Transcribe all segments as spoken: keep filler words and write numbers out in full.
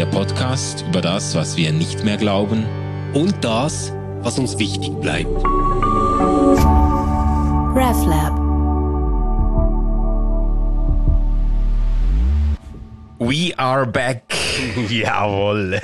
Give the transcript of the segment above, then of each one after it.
Der Podcast über das, was wir nicht mehr glauben und das, was uns wichtig bleibt. RefLab. We are back. Jawohl.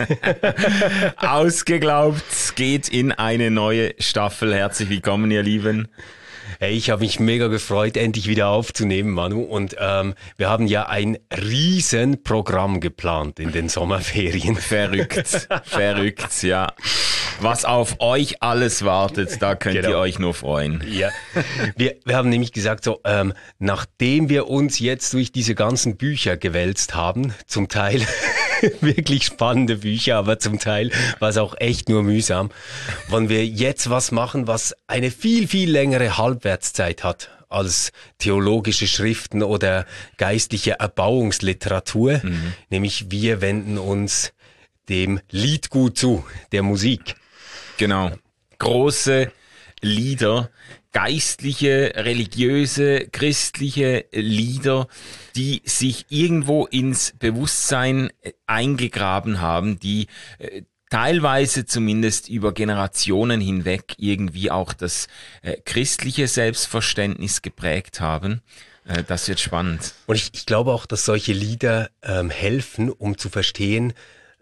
Ausgeglaubt geht in eine neue Staffel. Herzlich willkommen, ihr Lieben. Hey, ich habe mich mega gefreut, endlich wieder aufzunehmen, Manu. Und ähm, wir haben ja ein riesen Programm geplant in den Sommerferien. Verrückt, verrückt, ja. Was auf euch alles wartet, da könnt genau. ihr euch nur freuen. Ja, wir, wir haben nämlich gesagt, so ähm, nachdem wir uns jetzt durch diese ganzen Bücher gewälzt haben, zum Teil wirklich spannende Bücher, aber zum Teil war es auch echt nur mühsam, wollen wir jetzt was machen, was eine viel, viel längere Halbwertszeit hat als theologische Schriften oder geistliche Erbauungsliteratur. Mhm. Nämlich wir wenden uns dem Liedgut zu, der Musik. Genau. Große Lieder, geistliche, religiöse, christliche Lieder, die sich irgendwo ins Bewusstsein eingegraben haben, die äh, teilweise zumindest über Generationen hinweg irgendwie auch das äh, christliche Selbstverständnis geprägt haben. Äh, das wird spannend. Und ich, ich glaube auch, dass solche Lieder ähm, helfen, um zu verstehen,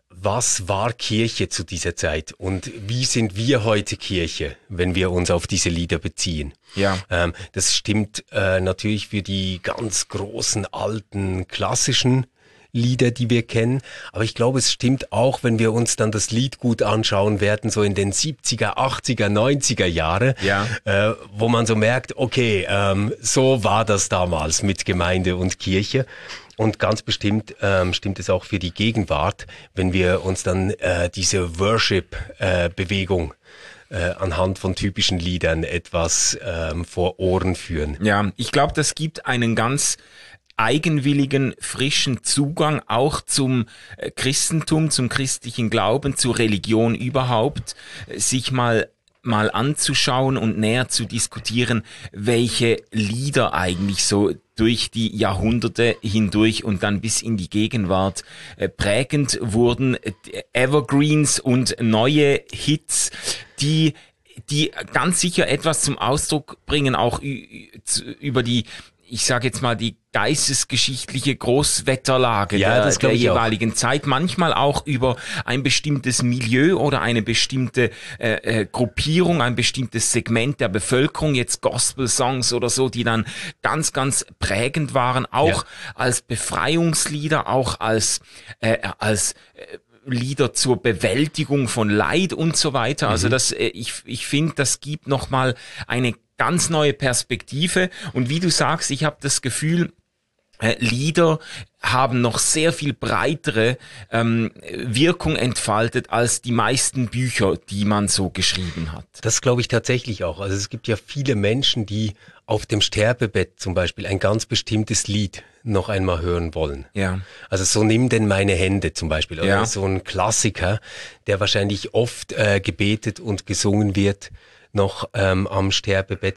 was war Kirche zu dieser Zeit und wie sind wir heute Kirche, wenn wir uns auf diese Lieder beziehen? Ja. Ähm, das stimmt äh, natürlich für die ganz großen, alten, klassischen Lieder, die wir kennen. Aber ich glaube, es stimmt auch, wenn wir uns dann das Liedgut anschauen werden, so in den siebziger, achtziger, neunziger Jahre, ja. äh, wo man so merkt, okay, ähm, so war das damals mit Gemeinde und Kirche. Und ganz bestimmt ähm, stimmt es auch für die Gegenwart, wenn wir uns dann äh, diese Worship-Bewegung äh, äh, anhand von typischen Liedern etwas ähm, vor Ohren führen. Ja, ich glaube, das gibt einen ganz eigenwilligen, frischen Zugang auch zum Christentum, zum christlichen Glauben, zur Religion überhaupt, sich mal mal anzuschauen und näher zu diskutieren, welche Lieder eigentlich so durch die Jahrhunderte hindurch und dann bis in die Gegenwart äh, prägend wurden. Evergreens und neue Hits, die die ganz sicher etwas zum Ausdruck bringen, auch ü- über die, ich sage jetzt mal, die geistesgeschichtliche Großwetterlage ja, der, der jeweiligen auch. Zeit, manchmal auch über ein bestimmtes Milieu oder eine bestimmte äh, äh, Gruppierung, ein bestimmtes Segment der Bevölkerung, jetzt Gospel-Songs oder so, die dann ganz, ganz prägend waren, auch ja. als Befreiungslieder, auch als äh, als äh, Lieder zur Bewältigung von Leid und so weiter. Mhm. Also das, äh, ich ich finde, das gibt nochmal eine ganz neue Perspektive. Und wie du sagst, ich habe das Gefühl, äh, Lieder haben noch sehr viel breitere ähm, Wirkung entfaltet als die meisten Bücher, die man so geschrieben hat. Das glaube ich tatsächlich auch. Also es gibt ja viele Menschen, die auf dem Sterbebett zum Beispiel ein ganz bestimmtes Lied noch einmal hören wollen. Ja. Also so nimm denn meine Hände zum Beispiel. Oder ja. so ein Klassiker, der wahrscheinlich oft äh, gebetet und gesungen wird, noch ähm, am Sterbebett,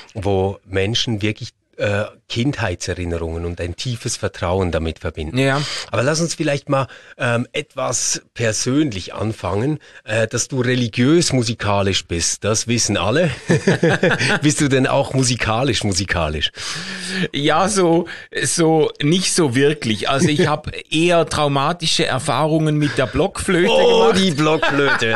wo Menschen wirklich äh, Kindheitserinnerungen und ein tiefes Vertrauen damit verbinden. Ja. Aber lass uns vielleicht mal ähm, etwas persönlich anfangen, äh, dass du religiös musikalisch bist. Das wissen alle. Bist du denn auch musikalisch musikalisch? Ja, so so nicht so wirklich. Also ich habe eher traumatische Erfahrungen mit der Blockflöte oh, gemacht. Oh, die Blockflöte.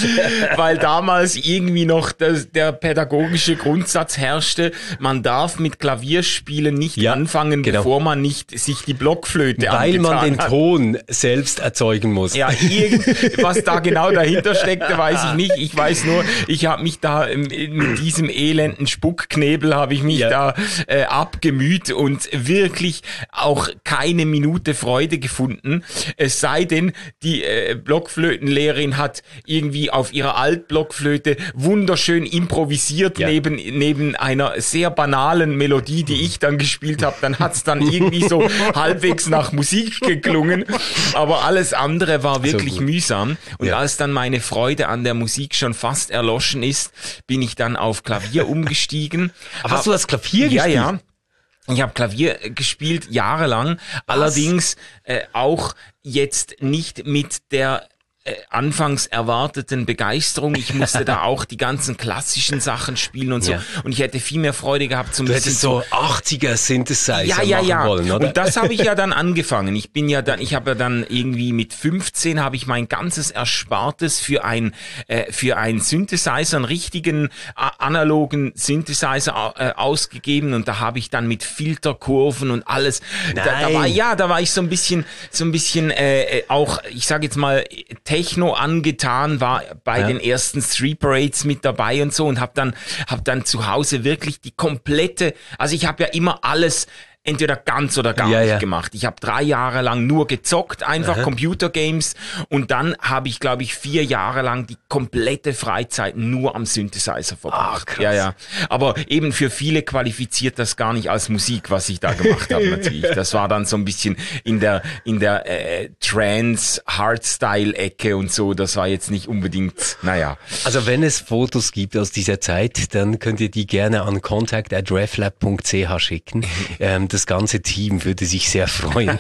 Weil damals irgendwie noch das, der pädagogische Grundsatz herrschte, man darf mit Klavierspielen nicht ja, anfangen, genau. bevor man nicht sich die Blockflöte Weil angetan man den hat. Ton selbst erzeugen muss. Ja, irgend, was da genau dahinter steckte, weiß ich nicht. Ich weiß nur, ich habe mich da mit diesem elenden Spuckknebel habe ich mich ja. da äh, abgemüht und wirklich auch keine Minute Freude gefunden. Es sei denn, die äh, Blockflötenlehrerin hat irgendwie auf ihrer Altblockflöte wunderschön improvisiert ja. neben neben einer sehr banalen Melodie, die ich dann gespielt habe. Dann hat's dann irgendwie so halbwegs nach Musik geklungen, aber alles andere war wirklich so mühsam. Und ja. als dann meine Freude an der Musik schon fast erloschen ist, bin ich dann auf Klavier umgestiegen. Aber hast du das Klavier ja, gespielt? Ja, Ich habe Klavier gespielt, jahrelang, Was? allerdings äh, auch jetzt nicht mit der äh, anfangs erwarteten Begeisterung. Ich musste da auch die ganzen klassischen Sachen spielen und so. Ja. Und ich hätte viel mehr Freude gehabt. So ein du bisschen hättest so achtziger Synthesizer ja, ja, machen ja. wollen, oder? Und das habe ich ja dann angefangen. Ich bin ja dann, ich habe ja dann irgendwie mit fünfzehn habe ich mein ganzes Erspartes für ein äh, für einen Synthesizer, einen richtigen äh, analogen Synthesizer äh, ausgegeben. Und da habe ich dann mit Filterkurven und alles. Da, da war ja, da war ich so ein bisschen so ein bisschen äh, auch, ich sage jetzt mal Techno angetan, war bei ja. den ersten Street Parades mit dabei und so und habe dann hab dann zu Hause wirklich die komplette, also ich habe ja immer alles entweder ganz oder gar ja, nicht ja. gemacht. Ich habe drei Jahre lang nur gezockt, einfach Aha. Computergames und dann habe ich, glaube ich, vier Jahre lang die komplette Freizeit nur am Synthesizer verbracht. Ah, krass. Ja, ja. Aber eben für viele qualifiziert das gar nicht als Musik, was ich da gemacht habe natürlich. Das war dann so ein bisschen in der in der äh, Trance-Hardstyle-Ecke und so. Das war jetzt nicht unbedingt, naja. Also wenn es Fotos gibt aus dieser Zeit, dann könnt ihr die gerne an contact at reflab punkt c h schicken. ähm, Das ganze Team würde sich sehr freuen.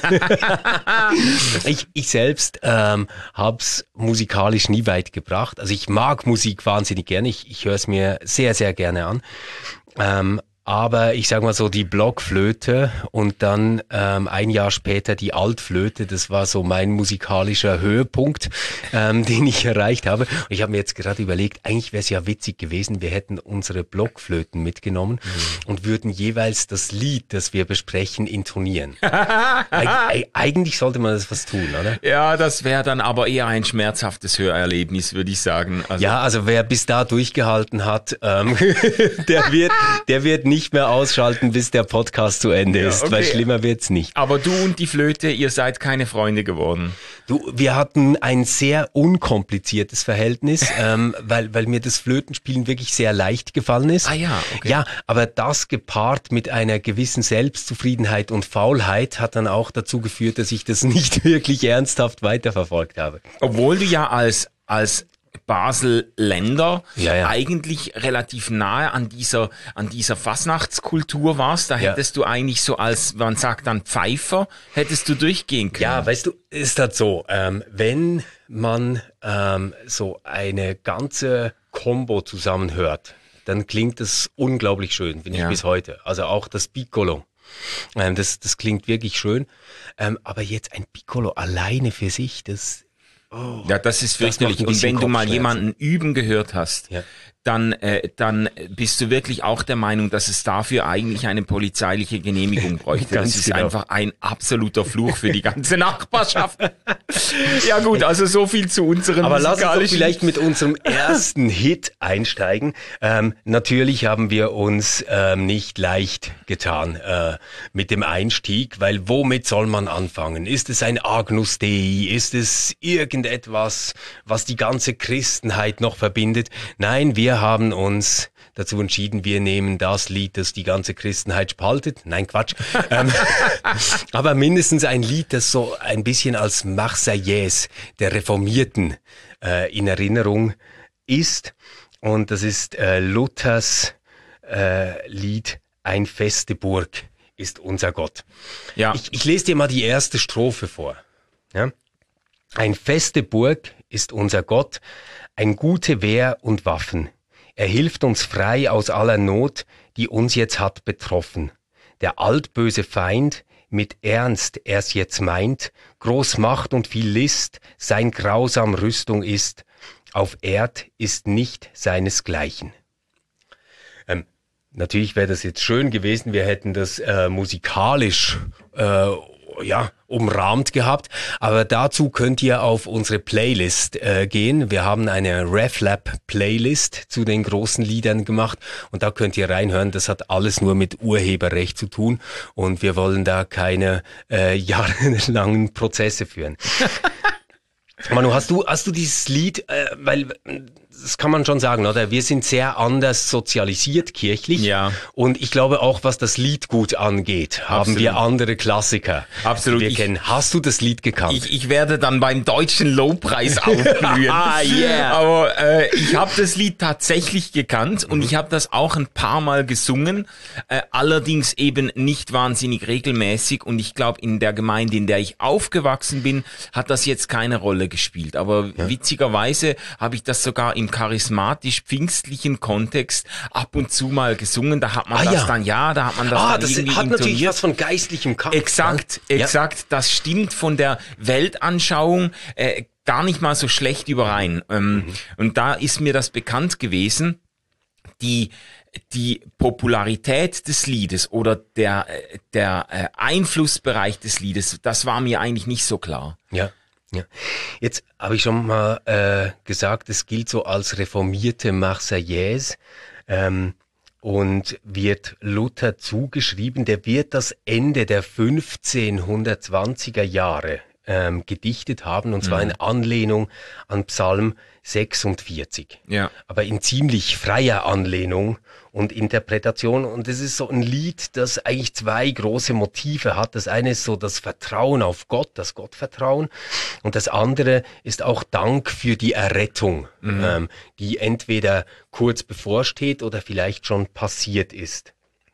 ich, ich selbst ähm, habe es musikalisch nie weit gebracht. Also ich mag Musik wahnsinnig gerne. Ich, ich höre es mir sehr, sehr gerne an. Ähm, aber ich sage mal so, die Blockflöte und dann ähm, ein Jahr später die Altflöte, das war so mein musikalischer Höhepunkt, ähm, den ich erreicht habe. Und ich habe mir jetzt gerade überlegt, eigentlich wäre es ja witzig gewesen, wir hätten unsere Blockflöten mitgenommen mhm. und würden jeweils das Lied, das wir besprechen, intonieren. Eig- eigentlich sollte man das was tun, oder? Ja, das wäre dann aber eher ein schmerzhaftes Hörerlebnis, würde ich sagen. Also ja, also wer bis da durchgehalten hat, ähm, der wird, der wird nicht mehr ausschalten, bis der Podcast zu Ende ja, ist, okay. Weil schlimmer wird's nicht. Aber du und die Flöte, ihr seid keine Freunde geworden. Du, wir hatten ein sehr unkompliziertes Verhältnis, ähm, weil weil mir das Flötenspielen wirklich sehr leicht gefallen ist. Ah ja, okay. Ja, aber das gepaart mit einer gewissen Selbstzufriedenheit und Faulheit hat dann auch dazu geführt, dass ich das nicht wirklich ernsthaft weiterverfolgt habe. Obwohl du ja als als Basel-Länder ja, ja. eigentlich relativ nahe an dieser an dieser Fasnachtskultur warst. Da ja. hättest du eigentlich so als, man sagt dann Pfeifer, hättest du durchgehen können. Ja, weißt du, ist das so, ähm, wenn man ähm, so eine ganze Combo zusammenhört, dann klingt das unglaublich schön, finde ja. ich bis heute. Also auch das Piccolo. Ähm, das, das klingt wirklich schön. Ähm, aber jetzt ein Piccolo alleine für sich, das... Oh, ja, das ist fürchterlich. Und wenn du mal jemanden üben gehört hast, ja. dann, äh, dann bist du wirklich auch der Meinung, dass es dafür eigentlich eine polizeiliche Genehmigung bräuchte. Das ist genau. einfach ein absoluter Fluch für die ganze Nachbarschaft. Ja gut, also so viel zu unserem Aber lass uns doch vielleicht mit unserem ersten Hit einsteigen. Ähm, natürlich haben wir uns ähm, nicht leicht getan äh, mit dem Einstieg, weil womit soll man anfangen? Ist es ein Agnus Dei? Ist es irgendetwas, was die ganze Christenheit noch verbindet? Nein, wir haben uns dazu entschieden, wir nehmen das Lied, das die ganze Christenheit spaltet. Nein, Quatsch. ähm, aber mindestens ein Lied, das so ein bisschen als Marseillaise der Reformierten äh, in Erinnerung ist. Und das ist äh, Luthers äh, Lied Ein feste Burg ist unser Gott. Ja. Ich, ich lese dir mal die erste Strophe vor. Ja? Ein feste Burg ist unser Gott, ein gute Wehr und Waffen. Er hilft uns frei aus aller Not, die uns jetzt hat betroffen. Der altböse Feind, mit Ernst er's jetzt meint, groß Macht und viel List, sein grausam Rüstung ist, auf Erd ist nicht seinesgleichen. Ähm, natürlich wäre das jetzt schön gewesen, wir hätten das äh, musikalisch äh, ja, umrahmt gehabt, aber dazu könnt ihr auf unsere Playlist äh, gehen. Wir haben eine RefLab-Playlist zu den großen Liedern gemacht und da könnt ihr reinhören. Das hat alles nur mit Urheberrecht zu tun und wir wollen da keine äh, jahrelangen Prozesse führen. Manu, hast du hast du dieses Lied, äh, weil das kann man schon sagen, oder? Wir sind sehr anders sozialisiert kirchlich. Ja. Und ich glaube auch, was das Liedgut angeht, haben Absolut. wir andere Klassiker. Absolut. Die wir Ich, kennen. Hast du das Lied gekannt? Ich, ich werde dann beim deutschen Lobpreis aufblühen. Ah, yeah. Aber äh, ich habe das Lied tatsächlich gekannt und Mhm. ich habe das auch ein paar Mal gesungen, äh, allerdings eben nicht wahnsinnig regelmäßig. Und ich glaube, in der Gemeinde, in der ich aufgewachsen bin, hat das jetzt keine Rolle gespielt. Aber ja. witzigerweise habe ich das sogar im charismatisch-pfingstlichen Kontext ab und zu mal gesungen. Da hat man ah, das ja. dann, ja, da hat man das ah, dann das irgendwie hat intoniert. natürlich was von geistlichem Kampf. Exakt, ja? exakt. Ja. Das stimmt von der Weltanschauung äh, gar nicht mal so schlecht überein. Ähm, mhm. Und da ist mir das bekannt gewesen, die die Popularität des Liedes oder der der äh, Einflussbereich des Liedes, das war mir eigentlich nicht so klar. Ja. Ja, jetzt habe ich schon mal äh, gesagt, es gilt so als reformierte Marseillaise ähm, und wird Luther zugeschrieben. Der wird das Ende der fünfzehnhundertzwanziger Jahre ähm, gedichtet haben, und zwar mhm. in Anlehnung an Psalm sechsundvierzig. Ja. Aber in ziemlich freier Anlehnung und Interpretation. Und es ist so ein Lied, das eigentlich zwei große Motive hat. Das eine ist so das Vertrauen auf Gott, das Gottvertrauen. Und das andere ist auch Dank für die Errettung, mhm. ähm, die entweder kurz bevorsteht oder vielleicht schon passiert ist.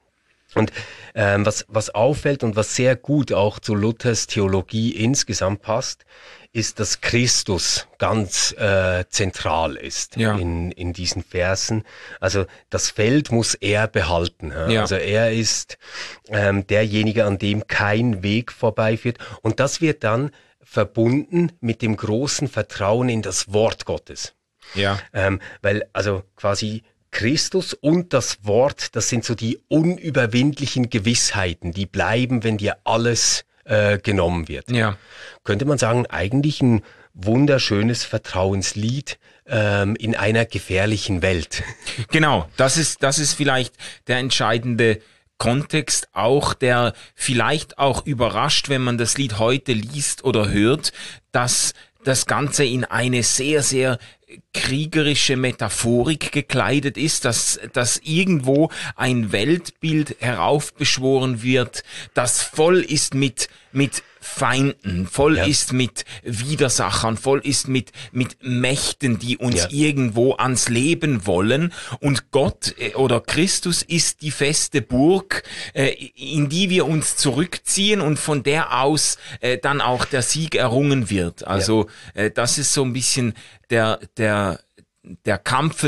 Und ähm, was, was auffällt und was sehr gut auch zu Luthers Theologie insgesamt passt, ist, dass Christus ganz äh, zentral ist ja. in, in diesen Versen. Also das Feld muss er behalten. Ja? Ja. Also er ist ähm, derjenige, an dem kein Weg vorbeiführt. Und das wird dann verbunden mit dem großen Vertrauen in das Wort Gottes. Ja. Ähm, weil also quasi Christus und das Wort, das sind so die unüberwindlichen Gewissheiten, die bleiben, wenn dir alles äh, genommen wird. Ja. Könnte man sagen, eigentlich ein wunderschönes Vertrauenslied ähm, in einer gefährlichen Welt. Genau, das ist, das ist vielleicht der entscheidende Kontext auch, der vielleicht auch überrascht, wenn man das Lied heute liest oder hört, dass das Ganze in eine sehr, sehr kriegerische Metaphorik gekleidet ist, dass, dass irgendwo ein Weltbild heraufbeschworen wird, das voll ist mit, mit Feinden, voll ja. ist mit Widersachern, voll ist mit, mit Mächten, die uns ja. irgendwo ans Leben wollen. Und Gott äh, oder Christus ist die feste Burg, äh, in die wir uns zurückziehen und von der aus äh, dann auch der Sieg errungen wird. Also ja. äh, das ist so ein bisschen der, der, der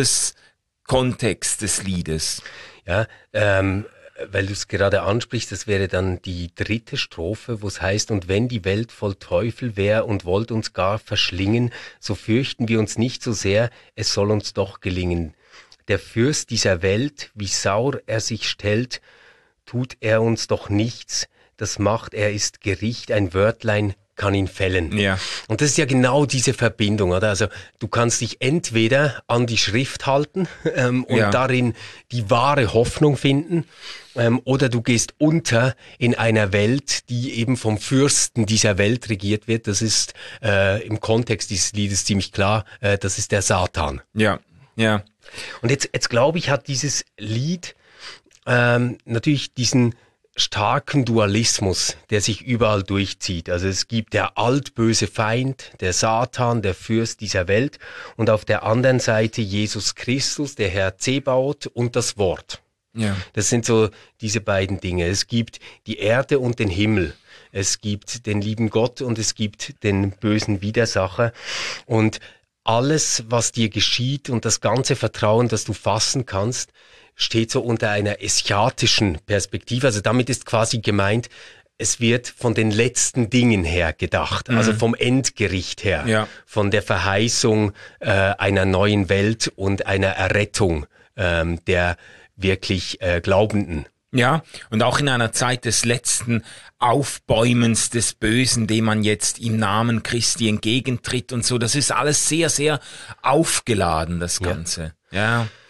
Kampfeskontext des Liedes. Ja, ähm, weil du es gerade ansprichst, das wäre dann die dritte Strophe, wo es heißt: Und wenn die Welt voll Teufel wär und wollt uns gar verschlingen, so fürchten wir uns nicht so sehr, es soll uns doch gelingen. Der Fürst dieser Welt, wie sauer er sich stellt, tut er uns doch nichts, das macht er ist Gericht, ein Wörtlein kann ihn fällen. Ja. Und das ist ja genau diese Verbindung, oder? Also du kannst dich entweder an die Schrift halten ähm, und ja. darin die wahre Hoffnung finden, ähm, oder du gehst unter in einer Welt, die eben vom Fürsten dieser Welt regiert wird. Das ist äh, im Kontext dieses Liedes ziemlich klar, äh, das ist der Satan. Ja, ja. Und jetzt, jetzt glaube ich, hat dieses Lied ähm, natürlich diesen starken Dualismus, der sich überall durchzieht. Also es gibt der altböse Feind, der Satan, der Fürst dieser Welt, und auf der anderen Seite Jesus Christus, der Herr Zebaoth, und das Wort. Ja. Das sind so diese beiden Dinge. Es gibt die Erde und den Himmel. Es gibt den lieben Gott und es gibt den bösen Widersacher. Und alles, was dir geschieht und das ganze Vertrauen, das du fassen kannst, steht so unter einer eschatischen Perspektive. Also damit ist quasi gemeint, es wird von den letzten Dingen her gedacht, mhm. also vom Endgericht her, ja. von der Verheißung äh, einer neuen Welt und einer Errettung ähm, der wirklich äh, Glaubenden. Ja, und auch in einer Zeit des letzten Aufbäumens des Bösen, dem man jetzt im Namen Christi entgegentritt und so. Das ist alles sehr, sehr aufgeladen, das Ganze. Ja. ja.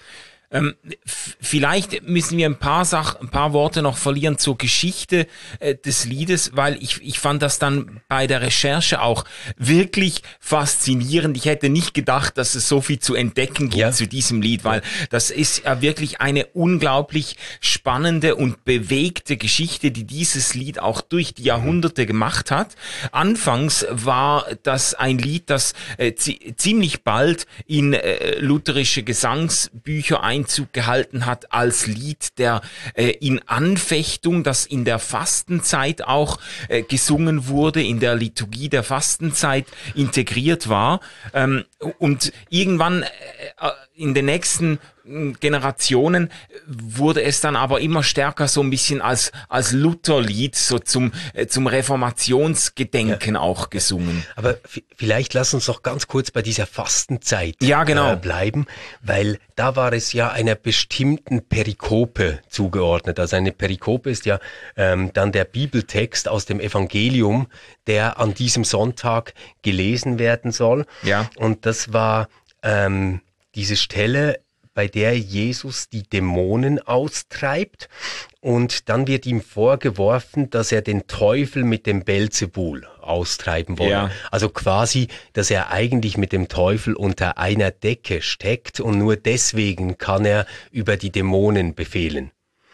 Ähm, f- vielleicht müssen wir ein paar Sach ein paar Worte noch verlieren zur Geschichte äh, des Liedes, weil ich ich fand das dann bei der Recherche auch wirklich faszinierend. Ich hätte nicht gedacht, dass es so viel zu entdecken gibt Ja. zu diesem Lied, weil das ist ja wirklich eine unglaublich spannende und bewegte Geschichte, die dieses Lied auch durch die Jahrhunderte gemacht hat. Anfangs war das ein Lied, das äh, zi- ziemlich bald in äh, lutherische Gesangsbücher Einzug gehalten hat als Lied der äh, in Anfechtung, das in der Fastenzeit auch äh, gesungen wurde, in der Liturgie der Fastenzeit integriert war. Ähm, und irgendwann äh, in den nächsten Generationen wurde es dann aber immer stärker so ein bisschen als als Lutherlied, so zum äh, zum Reformationsgedenken ja. auch gesungen. Aber f- vielleicht lass uns noch ganz kurz bei dieser Fastenzeit ja, genau. äh, bleiben, weil da war es ja einer bestimmten Perikope zugeordnet. Also eine Perikope ist ja ähm, dann der Bibeltext aus dem Evangelium, der an diesem Sonntag gelesen werden soll. Ja. Und das war ähm, diese Stelle, bei der Jesus die Dämonen austreibt, und dann wird ihm vorgeworfen, dass er den Teufel mit dem Belzebul austreiben wolle. Ja. Also quasi, dass er eigentlich mit dem Teufel unter einer Decke steckt und nur deswegen kann er über die Dämonen befehlen.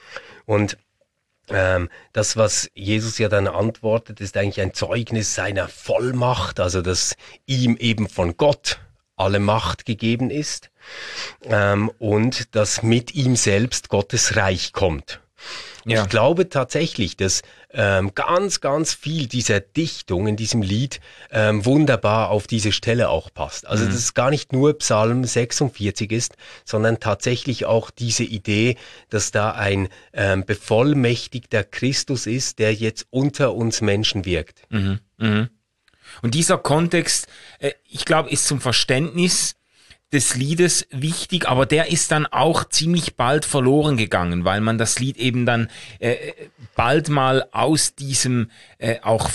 Und ähm, das, was Jesus ja dann antwortet, ist eigentlich ein Zeugnis seiner Vollmacht, also dass ihm eben von Gott alle Macht gegeben ist, ähm, und dass mit ihm selbst Gottes Reich kommt. Ja. Ich glaube tatsächlich, dass ähm, ganz, ganz viel dieser Dichtung in diesem Lied ähm, wunderbar auf diese Stelle auch passt. Also, mhm. dass es gar nicht nur Psalm sechsundvierzig ist, sondern tatsächlich auch diese Idee, dass da ein ähm, bevollmächtigter Christus ist, der jetzt unter uns Menschen wirkt. Mhm. Mhm. Und dieser Kontext, äh, ich glaube, ist zum Verständnis des Liedes wichtig, aber der ist dann auch ziemlich bald verloren gegangen, weil man das Lied eben dann äh, bald mal aus diesem äh, auch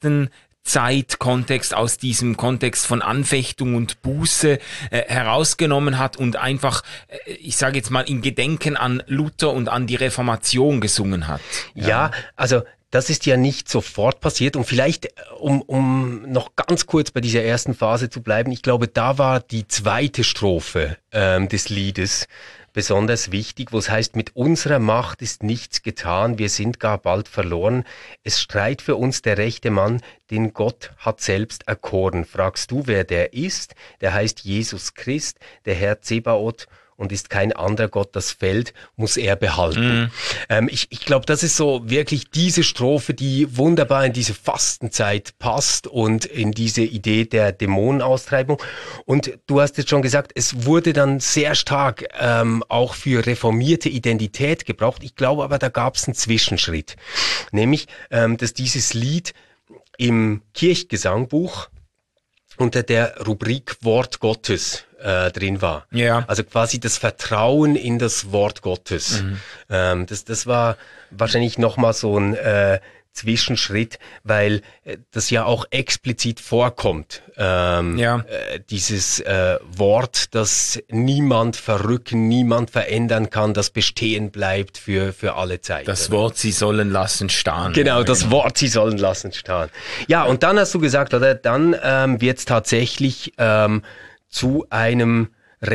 Fastenzeit-Kontext, aus diesem Kontext von Anfechtung und Buße äh, herausgenommen hat und einfach, äh, ich sage jetzt mal, in Gedenken an Luther und an die Reformation gesungen hat. Ja, ja, also das ist ja nicht sofort passiert, und vielleicht, um, um noch ganz kurz bei dieser ersten Phase zu bleiben, ich glaube, da war die zweite Strophe ähm, des Liedes besonders wichtig, wo es heißt, mit unserer Macht ist nichts getan, wir sind gar bald verloren, es streit für uns der rechte Mann, den Gott hat selbst erkoren. Fragst du, wer der ist? Der heißt Jesus Christ, der Herr Zebaoth, und ist kein anderer Gott, das Feld muss er behalten. Mm. Ähm, ich ich glaube, das ist so wirklich diese Strophe, die wunderbar in diese Fastenzeit passt und in diese Idee der Dämonenaustreibung. Und du hast jetzt schon gesagt, es wurde dann sehr stark ähm, auch für reformierte Identität gebraucht. Ich glaube aber, da gab es einen Zwischenschritt. Nämlich, ähm, dass dieses Lied im Kirchgesangbuch unter der Rubrik Wort Gottes äh, drin war. Ja. Also quasi das Vertrauen in das Wort Gottes. Mhm. Ähm, das, das war wahrscheinlich nochmal so ein äh, Zwischenschritt, weil äh, das ja auch explizit vorkommt. Ähm, ja. äh, dieses äh, Wort, das niemand verrücken, niemand verändern kann, das bestehen bleibt für für alle Zeit. Das oder? Wort, sie sollen lassen starren. Genau, ja, das genau. Wort, sie sollen lassen starren. Ja, und dann hast du gesagt, oder? Dann ähm, wird es tatsächlich ähm, zu einem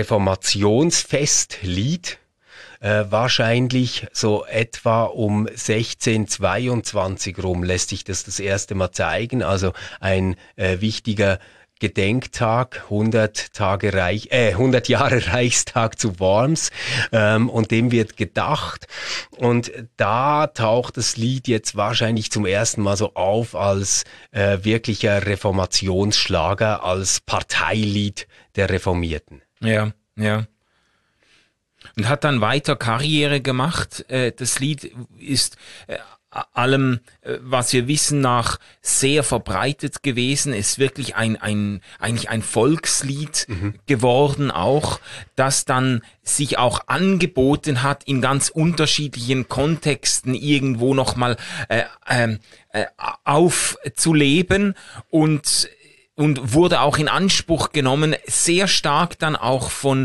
Reformationsfestlied. Äh, wahrscheinlich so etwa um sechzehnhundertzweiundzwanzig rum lässt sich das das erste Mal zeigen. Also ein äh, wichtiger Gedenktag, hundert Tage Reich, äh, hundert Jahre Reichstag zu Worms, ähm, und dem wird gedacht. Und da taucht das Lied jetzt wahrscheinlich zum ersten Mal so auf als äh, wirklicher Reformationsschlager, als Parteilied der Reformierten. Ja, ja. Und hat dann weiter Karriere gemacht. Äh, das Lied ist äh, allem, äh, was wir wissen, nach sehr verbreitet gewesen. Ist wirklich ein, ein eigentlich ein Volkslied mhm. geworden auch, das dann sich auch angeboten hat, in ganz unterschiedlichen Kontexten irgendwo nochmal äh, äh, äh, aufzuleben und und wurde auch in Anspruch genommen, sehr stark dann auch von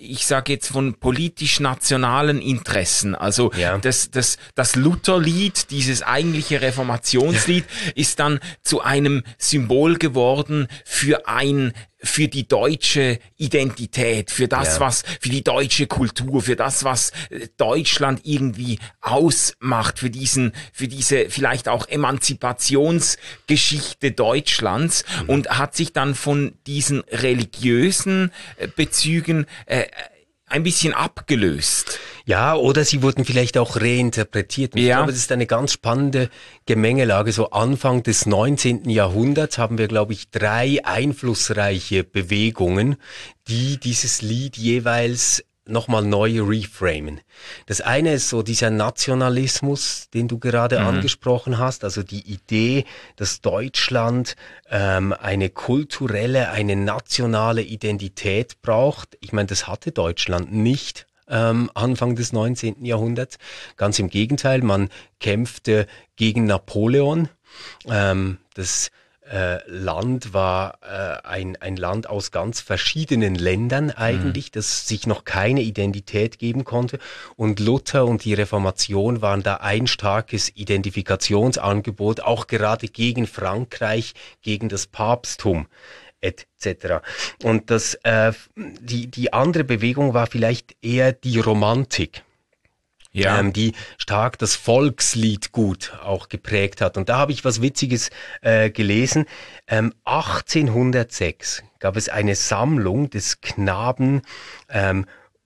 ich sage jetzt von politisch-nationalen Interessen. Also ja. das, das, das Lutherlied, dieses eigentliche Reformationslied, ist dann zu einem Symbol geworden für ein für die deutsche Identität, für das, ja. was, für die deutsche Kultur, für das, was Deutschland irgendwie ausmacht, für diesen, für diese vielleicht auch Emanzipationsgeschichte Deutschlands mhm. und hat sich dann von diesen religiösen Bezügen äh, ein bisschen abgelöst. Ja, oder sie wurden vielleicht auch reinterpretiert. Und ich ja. glaube, das ist eine ganz spannende Gemengelage. So Anfang des neunzehnten Jahrhunderts haben wir, glaube ich, drei einflussreiche Bewegungen, die dieses Lied jeweils nochmal neu reframen. Das eine ist so dieser Nationalismus, den du gerade mhm. angesprochen hast, also die Idee, dass Deutschland ähm, eine kulturelle, eine nationale Identität braucht. Ich meine, das hatte Deutschland nicht ähm, Anfang des neunzehnten Jahrhunderts. Ganz im Gegenteil, man kämpfte gegen Napoleon. Ähm, das Äh, Land war äh, ein, ein Land aus ganz verschiedenen Ländern eigentlich, mhm. das sich noch keine Identität geben konnte. Und Luther und die Reformation waren da ein starkes Identifikationsangebot, auch gerade gegen Frankreich, gegen das Papsttum et cetera. Und das, äh, die, die andere Bewegung war vielleicht eher die Romantik. Ja. Ähm, die stark das Volkslied gut auch geprägt hat. Und da habe ich was Witziges äh, gelesen. Ähm, achtzehnhundertsechs gab es eine Sammlung des Knaben ähm,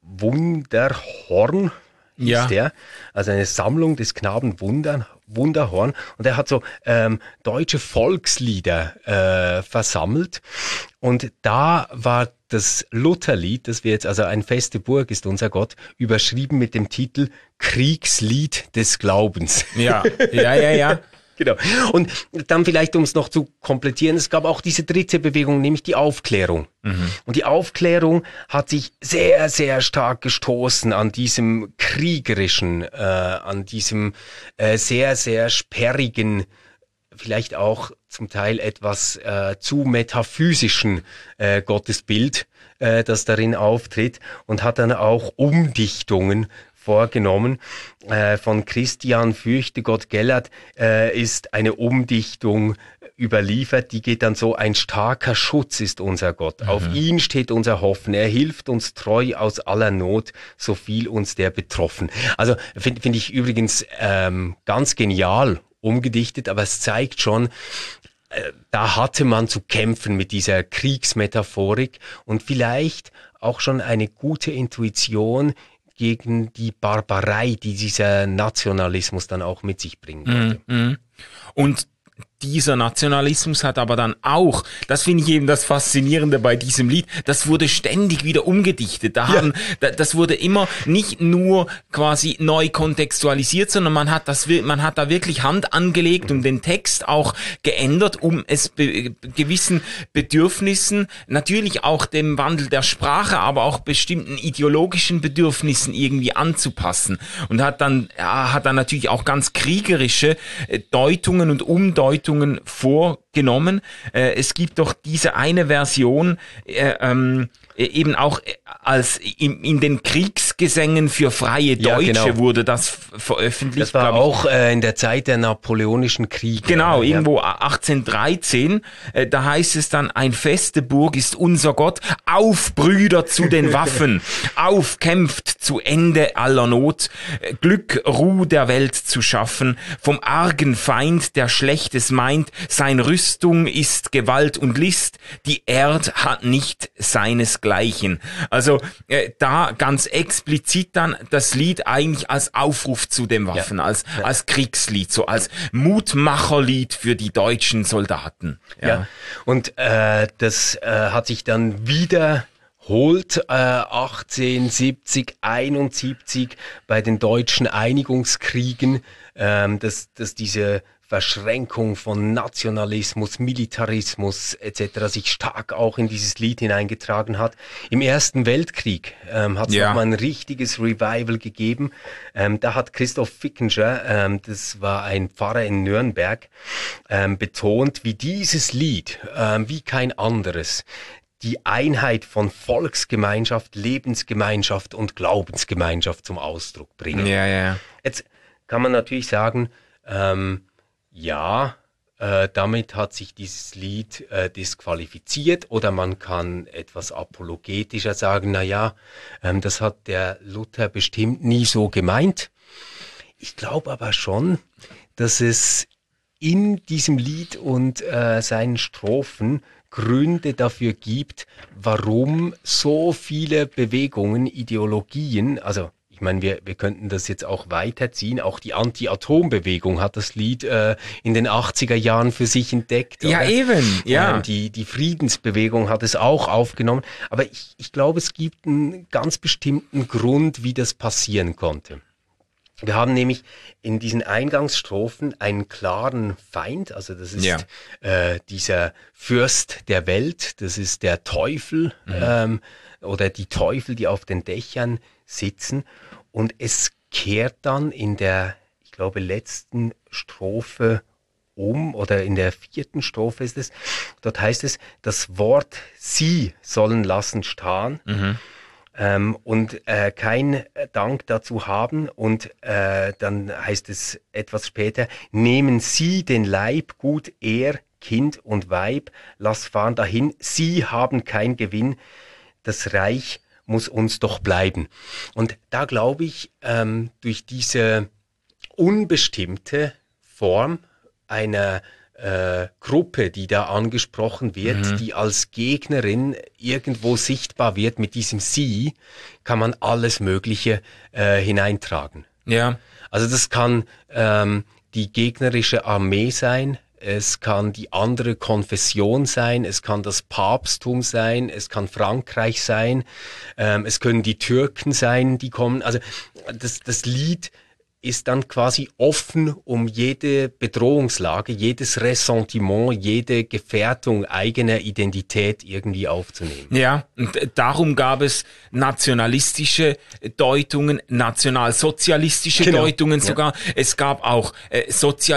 Wunderhorn, hieß ja. der. Also eine Sammlung des Knaben Wunder, Wunderhorn. Und er hat so ähm, deutsche Volkslieder äh, versammelt. Und da war das Lutherlied, das wir jetzt, also ein feste Burg ist unser Gott, überschrieben mit dem Titel Kriegslied des Glaubens. Ja, ja, ja, ja. Genau. Und dann vielleicht, um es noch zu komplettieren, es gab auch diese dritte Bewegung, nämlich die Aufklärung. Mhm. Und die Aufklärung hat sich sehr, sehr stark gestoßen an diesem kriegerischen, äh, an diesem äh, sehr, sehr sperrigen, vielleicht auch zum Teil etwas äh, zu metaphysischen äh, Gottesbild, äh, das darin auftritt, und hat dann auch Umdichtungen vorgenommen. Äh, von Christian Fürchtegott Gellert äh, ist eine Umdichtung überliefert, die geht dann so: Ein starker Schutz ist unser Gott, mhm. auf ihn steht unser Hoffen, er hilft uns treu aus aller Not, so viel uns der betroffen. Also finde find ich übrigens ähm, ganz genial umgedichtet, aber es zeigt schon, äh, da hatte man zu kämpfen mit dieser Kriegsmetaphorik und vielleicht auch schon eine gute Intuition gegen die Barbarei, die dieser Nationalismus dann auch mit sich bringen konnte. Mm-hmm. Und dieser Nationalismus hat aber dann auch, das finde ich eben das Faszinierende bei diesem Lied, das wurde ständig wieder umgedichtet. Da haben, ja. das wurde immer nicht nur quasi neu kontextualisiert, sondern man hat das, man hat da wirklich Hand angelegt und den Text auch geändert, um es be- gewissen Bedürfnissen, natürlich auch dem Wandel der Sprache, aber auch bestimmten ideologischen Bedürfnissen irgendwie anzupassen. Und hat dann, ja, hat dann natürlich auch ganz kriegerische Deutungen und Umdeutungen vorgenommen. Äh, es gibt doch diese eine Version, äh, ähm, eben auch als in, in den Kriegsgesängen für freie Deutsche ja, genau. wurde das f- veröffentlicht. Das war auch äh, in der Zeit der napoleonischen Kriege. Genau, ja. irgendwo achtzehnhundertdreizehn. Äh, da heißt es dann: Ein feste Burg ist unser Gott. Auf, Brüder, zu den Waffen. Auf, kämpft zu Ende aller Not. Glück, Ruh der Welt zu schaffen. Vom argen Feind, der Schlechtes meint. Sein Rüstung ist Gewalt und List. Die Erd hat nicht seinesgleichen. Also äh, da ganz explizit dann das Lied eigentlich als Aufruf zu den Waffen, ja. als ja. als Kriegslied, so als Mutmacherlied für die deutschen Soldaten. Ja, ja. Und äh, das äh, hat sich dann wieder holt äh, achtzehnhundertsiebzig, einundsiebzig bei den deutschen Einigungskriegen, ähm, dass, dass diese Verschränkung von Nationalismus, Militarismus et cetera sich stark auch in dieses Lied hineingetragen hat. Im Ersten Weltkrieg ähm, hat es ja. nochmal ein richtiges Revival gegeben. Ähm, da hat Christoph Fickinger, ähm, das war ein Pfarrer in Nürnberg, ähm, betont, wie dieses Lied, ähm, wie kein anderes, die Einheit von Volksgemeinschaft, Lebensgemeinschaft und Glaubensgemeinschaft zum Ausdruck bringen. Ja, ja. Jetzt kann man natürlich sagen, ähm, ja, äh, damit hat sich dieses Lied äh, disqualifiziert, oder man kann etwas apologetischer sagen, na ja, ähm, das hat der Luther bestimmt nie so gemeint. Ich glaube aber schon, dass es in diesem Lied und äh, seinen Strophen Gründe dafür gibt, warum so viele Bewegungen, Ideologien, also ich meine, wir, wir könnten das jetzt auch weiterziehen, auch die Anti-Atom-Bewegung hat das Lied äh, in den achtziger Jahren für sich entdeckt. Ja, oder? eben, ja. Ähm, die, die Friedensbewegung hat es auch aufgenommen, aber ich, ich glaube, es gibt einen ganz bestimmten Grund, wie das passieren konnte. Wir haben nämlich in diesen Eingangsstrophen einen klaren Feind, also das ist ja. äh, dieser Fürst der Welt, das ist der Teufel mhm. ähm, oder die Teufel, die auf den Dächern sitzen, und es kehrt dann in der, ich glaube, letzten Strophe um, oder in der vierten Strophe ist es, dort heißt es, das Wort Sie sollen lassen stehen. Mhm. Ähm, und äh, kein Dank dazu haben, und äh, dann heißt es etwas später, nehmen Sie den Leib gut, er, Kind und Weib, lass fahren dahin, Sie haben kein Gewinn, das Reich muss uns doch bleiben. Und da glaube ich, ähm, durch diese unbestimmte Form einer Äh, Gruppe, die da angesprochen wird, mhm. die als Gegnerin irgendwo sichtbar wird, mit diesem Sie, kann man alles Mögliche äh, hineintragen. Ja. Also das kann ähm, die gegnerische Armee sein, es kann die andere Konfession sein, es kann das Papsttum sein, es kann Frankreich sein, ähm, es können die Türken sein, die kommen. Also das, das Lied ist dann quasi offen, um jede Bedrohungslage, jedes Ressentiment, jede Gefährdung eigener Identität irgendwie aufzunehmen. Ja, und darum gab es nationalistische Deutungen, nationalsozialistische genau. Deutungen sogar. Ja. Es gab auch äh,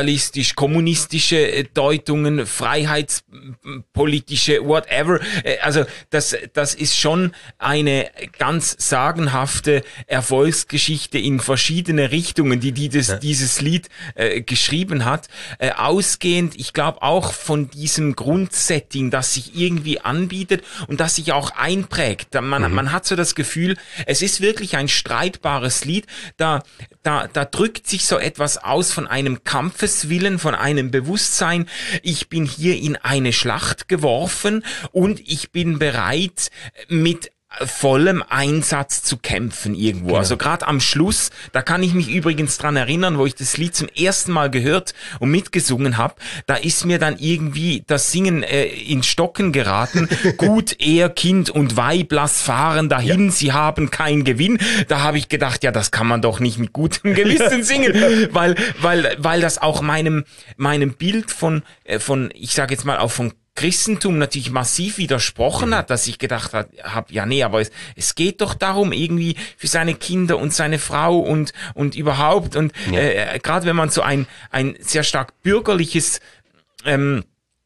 sozialistisch-kommunistische Deutungen, freiheitspolitische, whatever. Äh, also das, das ist schon eine ganz sagenhafte Erfolgsgeschichte in verschiedene Richtungen, die, die das, ja. dieses Lied äh, geschrieben hat, äh, ausgehend, ich glaube auch von diesem Grundsetting, das sich irgendwie anbietet und das sich auch einprägt. Man, mhm. man hat so das Gefühl, es ist wirklich ein streitbares Lied, da, da, da drückt sich so etwas aus von einem Kampfeswillen, von einem Bewusstsein, ich bin hier in eine Schlacht geworfen und ich bin bereit, mit vollem Einsatz zu kämpfen irgendwo. Genau. Also gerade am Schluss, da kann ich mich übrigens dran erinnern, wo ich das Lied zum ersten Mal gehört und mitgesungen habe, da ist mir dann irgendwie das Singen äh, in Stocken geraten. Gut, er, Kind und Weib, lass fahren dahin, ja. Sie haben keinen Gewinn. Da habe ich gedacht, ja, das kann man doch nicht mit gutem Gewissen singen, weil weil weil das auch meinem meinem Bild von äh, von ich sage jetzt mal auch von Christentum natürlich massiv widersprochen hat, dass ich gedacht habe, ja nee, aber es, es geht doch darum, irgendwie für seine Kinder und seine Frau und und überhaupt und ja. äh, gerade wenn man so ein ein sehr stark bürgerliches ähm,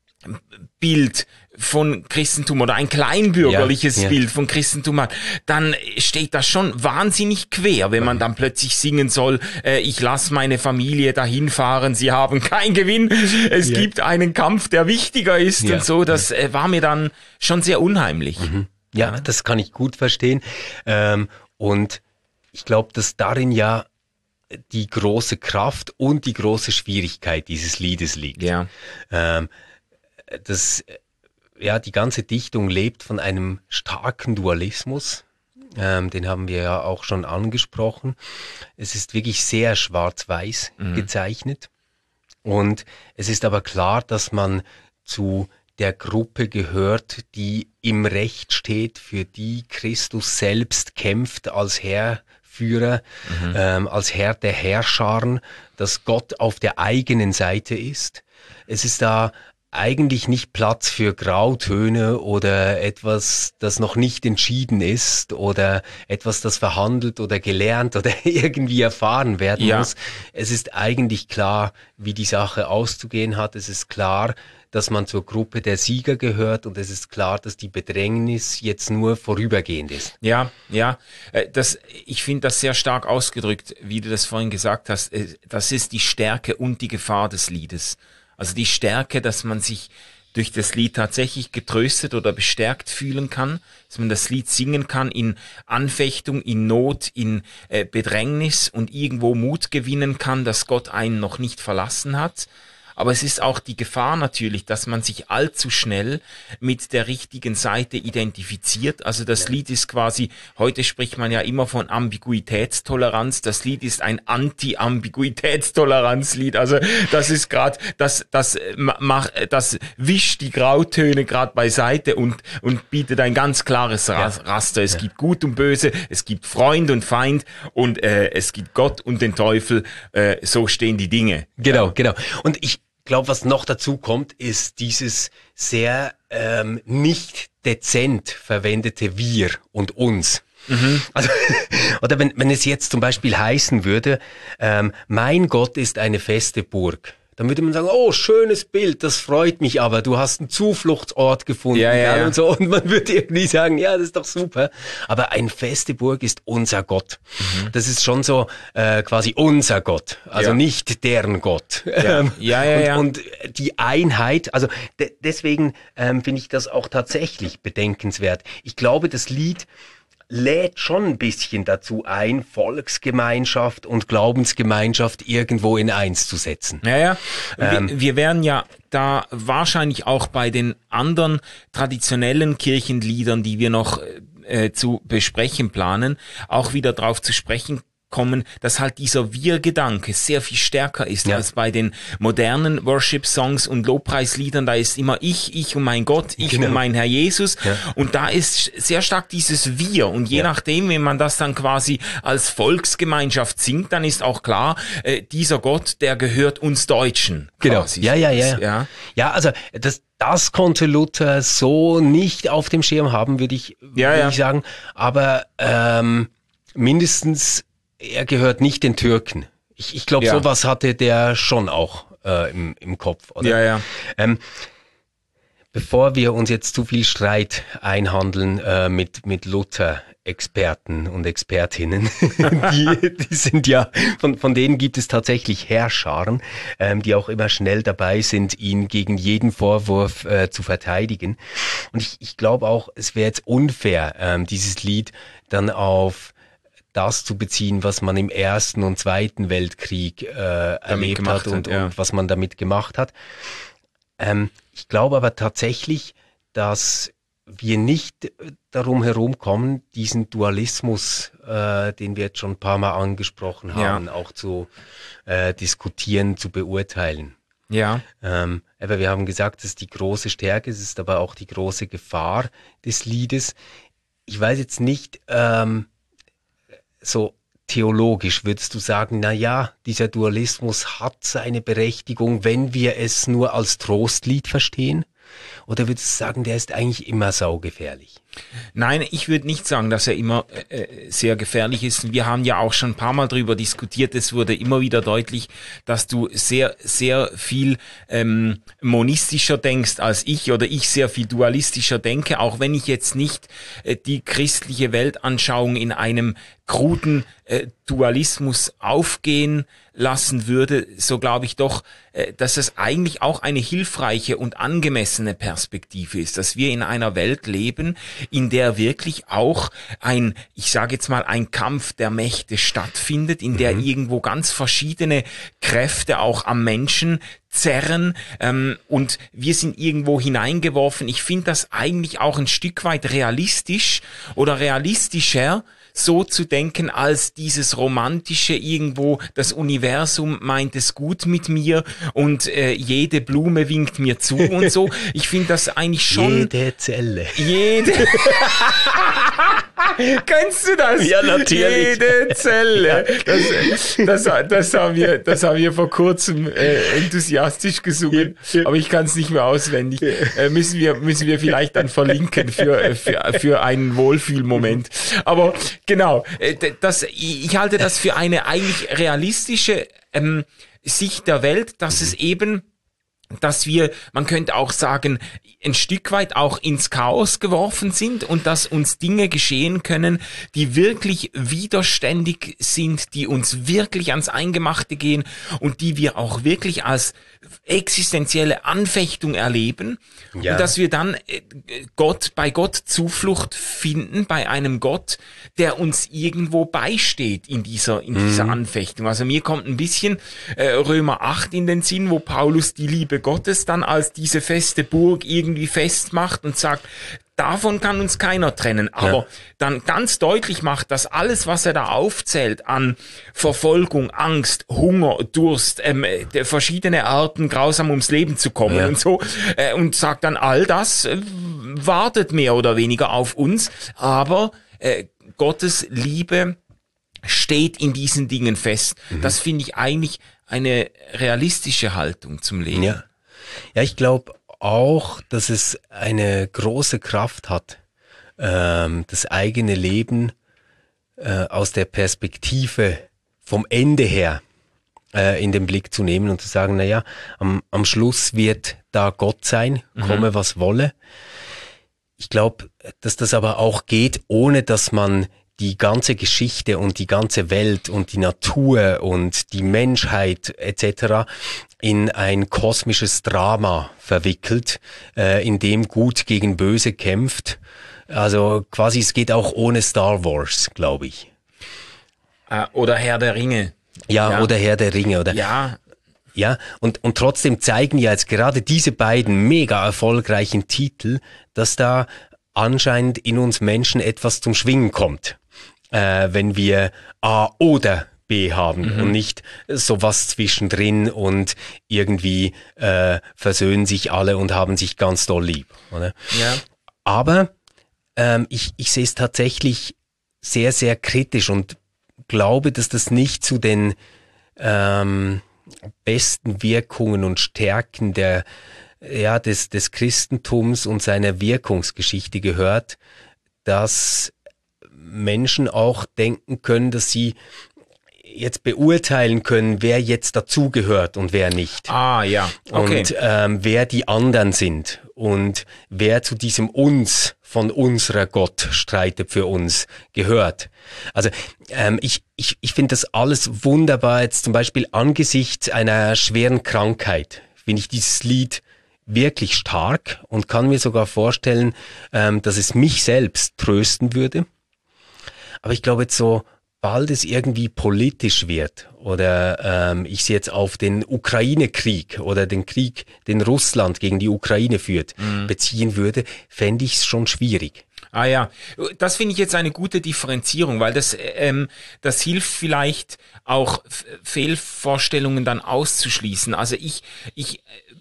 Bild von Christentum oder ein kleinbürgerliches ja, ja. Bild von Christentum hat, dann steht das schon wahnsinnig quer, wenn man dann plötzlich singen soll, äh, ich lasse meine Familie dahin fahren, sie haben keinen Gewinn, es ja. gibt einen Kampf, der wichtiger ist ja. und so, das äh, war mir dann schon sehr unheimlich. Mhm. Ja, ja, das kann ich gut verstehen ähm, und ich glaube, dass darin ja die große Kraft und die große Schwierigkeit dieses Liedes liegt. Ja. Ähm, das Ja, die ganze Dichtung lebt von einem starken Dualismus. Ähm, den haben wir ja auch schon angesprochen. Es ist wirklich sehr schwarz-weiß mhm. gezeichnet. Und es ist aber klar, dass man zu der Gruppe gehört, die im Recht steht, für die Christus selbst kämpft als Heerführer, mhm. ähm, als Herr der Herrscharen, dass Gott auf der eigenen Seite ist. Es ist da eigentlich nicht Platz für Grautöne oder etwas, das noch nicht entschieden ist oder etwas, das verhandelt oder gelernt oder irgendwie erfahren werden ja. muss. Es ist eigentlich klar, wie die Sache auszugehen hat. Es ist klar, dass man zur Gruppe der Sieger gehört und es ist klar, dass die Bedrängnis jetzt nur vorübergehend ist. Ja, ja, das, ich finde das sehr stark ausgedrückt, wie du das vorhin gesagt hast. Das ist die Stärke und die Gefahr des Liedes. Also die Stärke, dass man sich durch das Lied tatsächlich getröstet oder bestärkt fühlen kann, dass man das Lied singen kann in Anfechtung, in Not, in äh, Bedrängnis und irgendwo Mut gewinnen kann, dass Gott einen noch nicht verlassen hat. Aber es ist auch die Gefahr natürlich, dass man sich allzu schnell mit der richtigen Seite identifiziert. Also das Lied ist quasi, heute spricht man ja immer von Ambiguitätstoleranz. Das Lied ist ein Anti-Ambiguitätstoleranz-Lied. Also das ist gerade, das, das macht, das wischt die Grautöne gerade beiseite und, und bietet ein ganz klares Raster. Es ja. gibt Gut und Böse, es gibt Freund und Feind und äh, es gibt Gott und den Teufel. Äh, so stehen die Dinge. Genau, genau. Und ich Ich glaube, was noch dazu kommt, ist dieses sehr ähm, nicht dezent verwendete Wir und uns. Mhm. Also, oder wenn, wenn es jetzt zum Beispiel heißen würde, ähm, mein Gott ist eine feste Burg. Dann würde man sagen, oh, schönes Bild, das freut mich aber, du hast einen Zufluchtsort gefunden. Ja, ja, ja. Und so. Und man würde irgendwie sagen, ja, das ist doch super. Aber eine feste Burg ist unser Gott. Mhm. Das ist schon so äh, quasi unser Gott, also ja. nicht deren Gott. Ja, ähm, ja, ja, ja. Und, und die Einheit, also de- deswegen ähm, finde ich das auch tatsächlich bedenkenswert. Ich glaube, das Lied lädt schon ein bisschen dazu ein, Volksgemeinschaft und Glaubensgemeinschaft irgendwo in eins zu setzen. Ja, ja. Ähm, wir, wir werden ja da wahrscheinlich auch bei den anderen traditionellen Kirchenliedern, die wir noch äh, zu besprechen planen, auch wieder drauf zu sprechen kommen, dass halt dieser Wir-Gedanke sehr viel stärker ist ja. als bei den modernen Worship-Songs und Lobpreisliedern. Da ist immer ich, ich und mein Gott, ich genau. und mein Herr Jesus. Ja. Und da ist sehr stark dieses Wir. Und je ja. nachdem, wenn man das dann quasi als Volksgemeinschaft singt, dann ist auch klar, äh, dieser Gott, der gehört uns Deutschen. Genau. Quasi. Ja, ja, ja, ja. Ja, also das Das konnte Luther so nicht auf dem Schirm haben, würde ich, ja, würd ja. ich sagen. Aber ähm, mindestens er gehört nicht den Türken. Ich, ich glaube, ja. sowas hatte der schon auch äh, im, im Kopf. Oder? Ja, ja. Ähm, bevor wir uns jetzt zu viel Streit einhandeln äh, mit, mit Luther-Experten und Expertinnen, die, die sind ja, von, von denen gibt es tatsächlich Heerscharen, ähm, die auch immer schnell dabei sind, ihn gegen jeden Vorwurf äh, zu verteidigen. Und ich, ich glaube auch, es wäre jetzt unfair, ähm, dieses Lied dann auf das zu beziehen, was man im Ersten und Zweiten Weltkrieg äh, erlebt hat und, hat, ja. und was man damit gemacht hat. Ähm, ich glaube aber tatsächlich, dass wir nicht darum herumkommen, diesen Dualismus, äh, den wir jetzt schon ein paar Mal angesprochen haben, ja. auch zu äh, diskutieren, zu beurteilen. Ja. Ähm, aber wir haben gesagt, das ist die große Stärke, es ist aber auch die große Gefahr des Liedes. Ich weiß jetzt nicht, ähm, so theologisch würdest du sagen, na ja, dieser Dualismus hat seine Berechtigung, wenn wir es nur als Trostlied verstehen? Oder würdest du sagen, der ist eigentlich immer saugefährlich? Nein, ich würde nicht sagen, dass er immer äh, sehr gefährlich ist. Wir haben ja auch schon ein paar Mal drüber diskutiert. Es wurde immer wieder deutlich, dass du sehr, sehr viel ähm, monistischer denkst als ich oder ich sehr viel dualistischer denke, auch wenn ich jetzt nicht äh, die christliche Weltanschauung in einem kruden äh, Dualismus aufgehen lassen würde, so glaube ich doch, äh, dass es eigentlich auch eine hilfreiche und angemessene Perspektive ist, dass wir in einer Welt leben, in der wirklich auch ein, ich sage jetzt mal, ein Kampf der Mächte stattfindet, in der mhm. irgendwo ganz verschiedene Kräfte auch am Menschen zerren ähm, und wir sind irgendwo hineingeworfen. Ich finde das eigentlich auch ein Stück weit realistisch oder realistischer, so zu denken als dieses romantische irgendwo, das Universum meint es gut mit mir und äh, jede Blume winkt mir zu und so. Ich finde das eigentlich schon... Jede Zelle. Jede... Kennst du das? Ja, natürlich. Jede Zelle. Das, das, das, haben, wir, das haben wir vor kurzem äh, enthusiastisch gesungen, aber ich kann es nicht mehr auswendig. Äh, müssen wir müssen wir vielleicht dann verlinken für, für, für einen Wohlfühlmoment. Aber genau, äh, das, ich halte das für eine eigentlich realistische ähm, Sicht der Welt, dass es eben dass wir, man könnte auch sagen, ein Stück weit auch ins Chaos geworfen sind und dass uns Dinge geschehen können, die wirklich widerständig sind, die uns wirklich ans Eingemachte gehen und die wir auch wirklich als existenzielle Anfechtung erleben. Ja. Und dass wir dann Gott, bei Gott Zuflucht finden, bei einem Gott, der uns irgendwo beisteht in dieser, in mhm. dieser Anfechtung. Also mir kommt ein bisschen äh, Römer acht in den Sinn, wo Paulus die Liebe Gottes dann als diese feste Burg irgendwie festmacht und sagt, davon kann uns keiner trennen. Aber ja. dann ganz deutlich macht, dass alles, was er da aufzählt an Verfolgung, Angst, Hunger, Durst, ähm, verschiedene Arten, grausam ums Leben zu kommen ja. und so, äh, und sagt dann, all das äh, wartet mehr oder weniger auf uns, aber äh, Gottes Liebe steht in diesen Dingen fest. Mhm. Das finde ich eigentlich eine realistische Haltung zum Leben. Ja, ja, ich glaube auch, dass es eine große Kraft hat, ähm, das eigene Leben äh, aus der Perspektive vom Ende her äh, in den Blick zu nehmen und zu sagen, na ja, am, am Schluss wird da Gott sein, komme mhm. was wolle. Ich glaube, dass das aber auch geht, ohne dass man die ganze Geschichte und die ganze Welt und die Natur und die Menschheit et cetera in ein kosmisches Drama verwickelt, äh, in dem Gut gegen Böse kämpft. Also quasi, es geht auch ohne Star Wars, glaube ich. Äh, oder Herr der Ringe. Ja, ja, oder Herr der Ringe. Oder ja. Ja, und, und trotzdem zeigen ja jetzt gerade diese beiden mega erfolgreichen Titel, dass da anscheinend in uns Menschen etwas zum Schwingen kommt. Äh, wenn wir A oder B haben mhm. und nicht sowas zwischendrin und irgendwie äh, versöhnen sich alle und haben sich ganz doll lieb. Oder? Ja. Aber ähm, ich, ich sehe es tatsächlich sehr, sehr kritisch und glaube, dass das nicht zu den ähm, besten Wirkungen und Stärken der ja des des Christentums und seiner Wirkungsgeschichte gehört, dass Menschen auch denken können, dass sie jetzt beurteilen können, wer jetzt dazugehört und wer nicht. Ah, ja. Okay. Und ähm, wer die anderen sind und wer zu diesem uns von unserer Gott streitet für uns gehört. Also ähm, ich ich ich finde das alles wunderbar. Jetzt zum Beispiel angesichts einer schweren Krankheit finde ich dieses Lied wirklich stark und kann mir sogar vorstellen, ähm, dass es mich selbst trösten würde. Aber ich glaube jetzt so, bald es irgendwie politisch wird oder ähm, ich sie jetzt auf den Ukraine-Krieg oder den Krieg, den Russland gegen die Ukraine führt, mhm. beziehen würde, fände ich es schon schwierig. Ah ja, das finde ich jetzt eine gute Differenzierung, weil das ähm, das hilft vielleicht auch F- Fehlvorstellungen dann auszuschließen. Also ich ich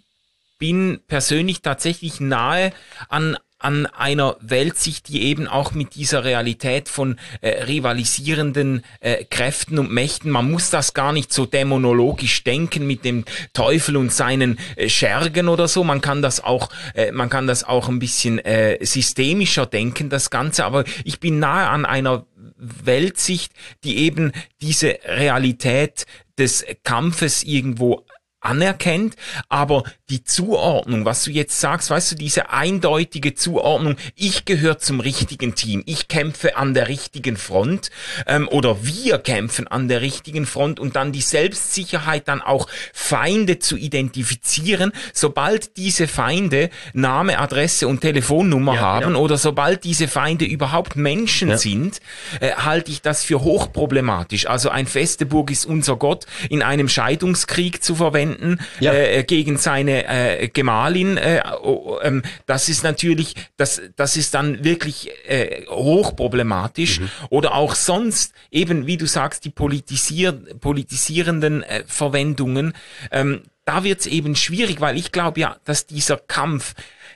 bin persönlich tatsächlich nahe an an einer Weltsicht, die eben auch mit dieser Realität von äh, rivalisierenden äh, Kräften und Mächten, man muss das gar nicht so dämonologisch denken mit dem Teufel und seinen äh, Schergen oder so, man kann das auch äh, man kann das auch ein bisschen äh, systemischer denken, das Ganze, aber ich bin nahe an einer Weltsicht, die eben diese Realität des Kampfes irgendwo anerkennt, aber die Zuordnung, was du jetzt sagst, weißt du, diese eindeutige Zuordnung, ich gehöre zum richtigen Team, ich kämpfe an der richtigen Front ähm, oder wir kämpfen an der richtigen Front und dann die Selbstsicherheit, dann auch Feinde zu identifizieren, sobald diese Feinde Name, Adresse und Telefonnummer ja, haben ja. oder sobald diese Feinde überhaupt Menschen ja. sind, äh, halte ich das für hochproblematisch. Also ein feste Burg ist unser Gott in einem Scheidungskrieg zu verwenden, Ja. Äh, gegen seine äh, Gemahlin, äh, äh, das ist natürlich, das, das ist dann wirklich äh, hochproblematisch. Mhm. Oder auch sonst, eben wie du sagst, die politisier- politisierenden äh, Verwendungen, ähm, da wird's eben schwierig, weil ich glaube ja, dass dieser Kampf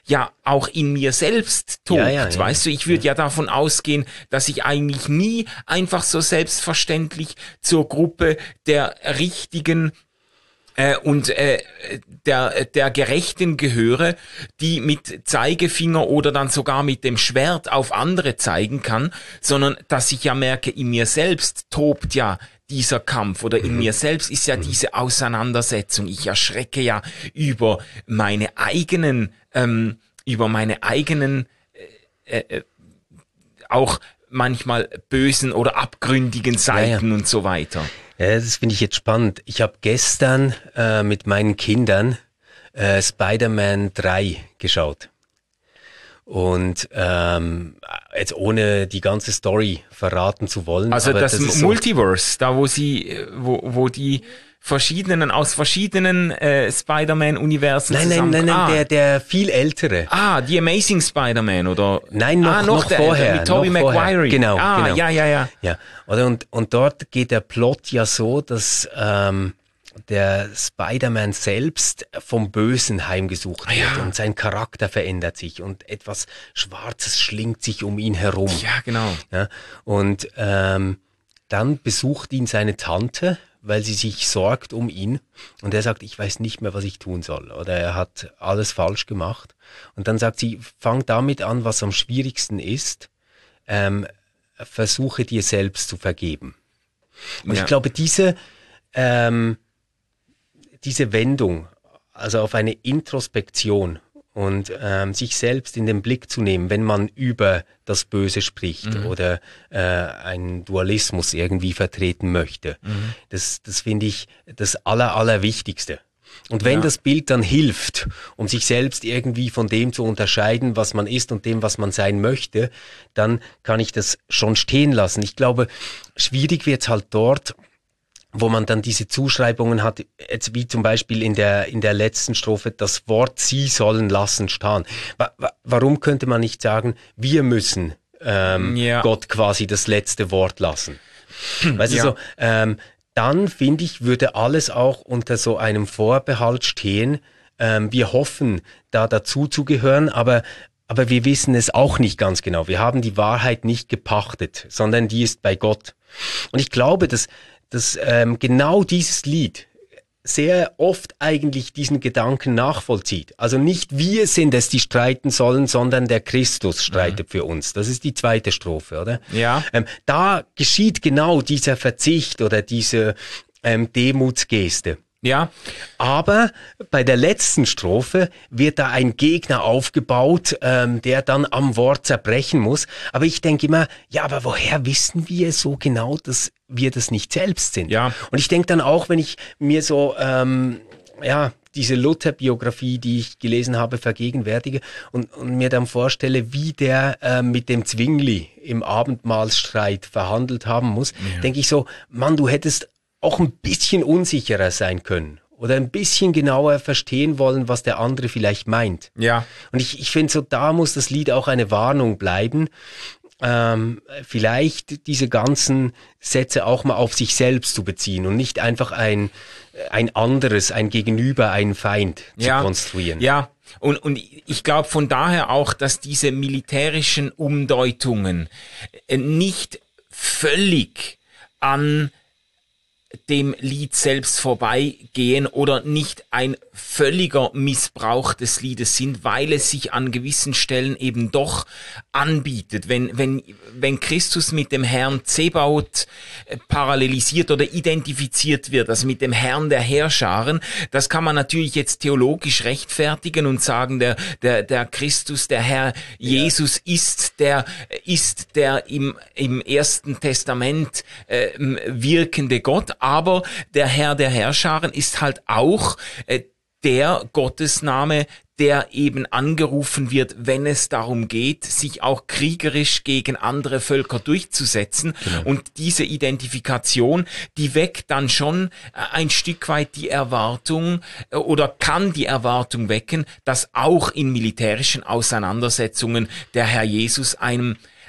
ja auch in mir selbst tobt. Ja, ja, ja. Weißt du, ich würde ja. ja davon ausgehen, dass ich eigentlich nie einfach so selbstverständlich zur Gruppe der richtigen Äh, und äh, der der Gerechten gehöre, die mit Zeigefinger oder dann sogar mit dem Schwert auf andere zeigen kann, sondern dass ich ja merke, in mir selbst tobt ja dieser Kampf oder in mhm. mir selbst ist ja mhm. diese Auseinandersetzung. Ich erschrecke ja über meine eigenen, ähm, über meine eigenen äh, äh, auch manchmal bösen oder abgründigen Seiten ja, ja. und so weiter. Ja, das finde ich jetzt spannend. Ich habe gestern äh, mit meinen Kindern äh, Spider-Man drei geschaut. Und ähm, jetzt ohne die ganze Story verraten zu wollen. Also aber das, das ist Multiverse, so, da wo sie, wo, wo die verschiedenen, aus verschiedenen äh, Spider-Man-Universen Nein, zusammen... nein, nein, nein, ah. der, der viel ältere. Ah, die Amazing Spider-Man, oder? Nein, noch, ah, noch, noch der, vorher. Mit Tobey Maguire. Genau, ah, genau. ja, ja, ja. ja. Oder und, und dort geht der Plot ja so, dass ähm, der Spider-Man selbst vom Bösen heimgesucht wird ja. und sein Charakter verändert sich und etwas Schwarzes schlingt sich um ihn herum. Ja, genau. Ja, und ähm, dann besucht ihn seine Tante, weil sie sich sorgt um ihn und er sagt, ich weiß nicht mehr, was ich tun soll oder er hat alles falsch gemacht und dann sagt sie, fang damit an, was am schwierigsten ist, ähm, versuche dir selbst zu vergeben. Und ja. ich glaube, diese ähm, diese Wendung, also auf eine Introspektion und ähm, sich selbst in den Blick zu nehmen, wenn man über das Böse spricht mhm. oder äh, einen Dualismus irgendwie vertreten möchte. Mhm. Das, das finde ich das Aller, Allerwichtigste. Und wenn ja. das Bild dann hilft, um sich selbst irgendwie von dem zu unterscheiden, was man ist und dem, was man sein möchte, dann kann ich das schon stehen lassen. Ich glaube, schwierig wird's halt dort, wo man dann diese Zuschreibungen hat, jetzt wie zum Beispiel in der in der letzten Strophe, das Wort Sie sollen lassen stehen. Wa- wa- warum könnte man nicht sagen, wir müssen ähm, ja. Gott quasi das letzte Wort lassen? Weißt ja. du so, ähm, dann finde ich, würde alles auch unter so einem Vorbehalt stehen. Ähm, wir hoffen, da dazu zu gehören, aber aber wir wissen es auch nicht ganz genau. Wir haben die Wahrheit nicht gepachtet, sondern die ist bei Gott. Und ich glaube, dass dass ähm, genau dieses Lied sehr oft eigentlich diesen Gedanken nachvollzieht. Also nicht wir sind es, die streiten sollen, sondern der Christus streitet mhm. für uns. Das ist die zweite Strophe, oder? Ja. Ähm, da geschieht genau dieser Verzicht oder diese ähm, Demutsgeste. Ja. Aber bei der letzten Strophe wird da ein Gegner aufgebaut, ähm, der dann am Wort zerbrechen muss. Aber ich denke immer, ja, aber woher wissen wir so genau, dass wir das nicht selbst sind? Ja. Und ich denke dann auch, wenn ich mir so, ähm, ja, diese Luther-Biografie, die ich gelesen habe, vergegenwärtige und, und mir dann vorstelle, wie der äh, mit dem Zwingli im Abendmahlstreit verhandelt haben muss, ja. denke ich so, Mann, du hättest auch ein bisschen unsicherer sein können oder ein bisschen genauer verstehen wollen, was der andere vielleicht meint. Ja. Und ich, ich finde so, da muss das Lied auch eine Warnung bleiben, ähm, vielleicht diese ganzen Sätze auch mal auf sich selbst zu beziehen und nicht einfach ein, ein anderes, ein Gegenüber, einen Feind ja. zu konstruieren. Ja. Und, und ich glaube von daher auch, dass diese militärischen Umdeutungen nicht völlig an dem Lied selbst vorbeigehen oder nicht ein völliger Missbrauch des Liedes sind, weil es sich an gewissen Stellen eben doch anbietet. Wenn, wenn, wenn Christus mit dem Herrn Zebaoth parallelisiert oder identifiziert wird, also mit dem Herrn der Heerscharen, das kann man natürlich jetzt theologisch rechtfertigen und sagen, der, der, der Christus, der Herr Jesus ja. ist der, ist der im, im Ersten Testament äh, wirkende Gott. Aber der Herr der Herrscharen ist halt auch äh, der Gottesname, der eben angerufen wird, wenn es darum geht, sich auch kriegerisch gegen andere Völker durchzusetzen. Genau. Und diese Identifikation, die weckt dann schon ein Stück weit die Erwartung äh, oder kann die Erwartung wecken, dass auch in militärischen Auseinandersetzungen der Herr Jesus einem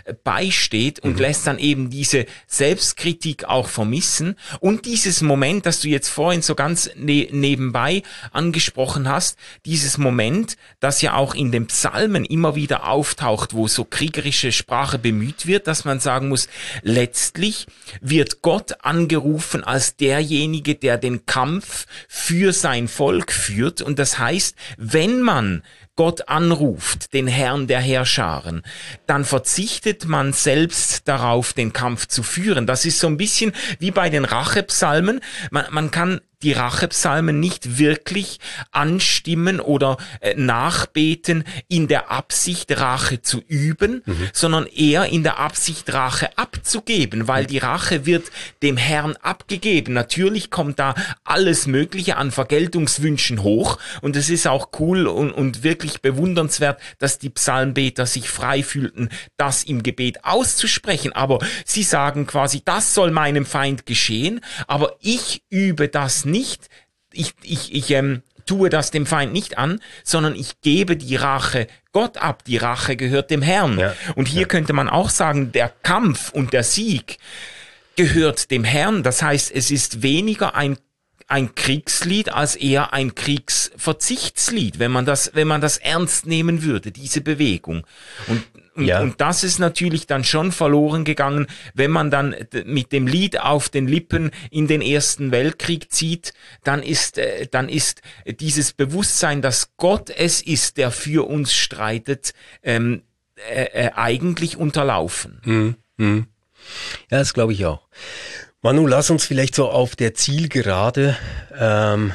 beisteht und mhm. lässt dann eben diese Selbstkritik auch vermissen. Und dieses Moment, das du jetzt vorhin so ganz ne- nebenbei angesprochen hast, dieses Moment, das ja auch in den Psalmen immer wieder auftaucht, wo so kriegerische Sprache bemüht wird, dass man sagen muss, letztlich wird Gott angerufen als derjenige, der den Kampf für sein Volk führt. Und das heißt, wenn man Gott anruft, den Herrn der Heerscharen, dann verzichtet man selbst darauf, den Kampf zu führen. Das ist so ein bisschen wie bei den Rachepsalmen. Man, man kann die Rachepsalmen nicht wirklich anstimmen oder äh, nachbeten in der Absicht, Rache zu üben, mhm. sondern eher in der Absicht, Rache abzugeben, weil die Rache wird dem Herrn abgegeben. Natürlich kommt da alles Mögliche an Vergeltungswünschen hoch und es ist auch cool und, und wirklich bewundernswert, dass die Psalmbeter sich frei fühlten, das im Gebet auszusprechen. Aber sie sagen quasi, das soll meinem Feind geschehen, aber ich übe das nicht, ich, ich, ich ähm, tue das dem Feind nicht an, sondern ich gebe die Rache Gott ab. Die Rache gehört dem Herrn. Ja, und hier ja. könnte man auch sagen, der Kampf und der Sieg gehört dem Herrn. Das heißt, es ist weniger ein ein Kriegslied als eher ein Kriegsverzichtslied, wenn man das, wenn man das ernst nehmen würde, diese Bewegung. Und Und, ja. und das ist natürlich dann schon verloren gegangen, wenn man dann mit dem Lied auf den Lippen in den Ersten Weltkrieg zieht, dann ist, äh, dann ist dieses Bewusstsein, dass Gott es ist, der für uns streitet, ähm, äh, äh, eigentlich unterlaufen. Mhm. Mhm. Ja, das glaube ich auch. Manu, lass uns vielleicht so auf der Zielgerade ähm,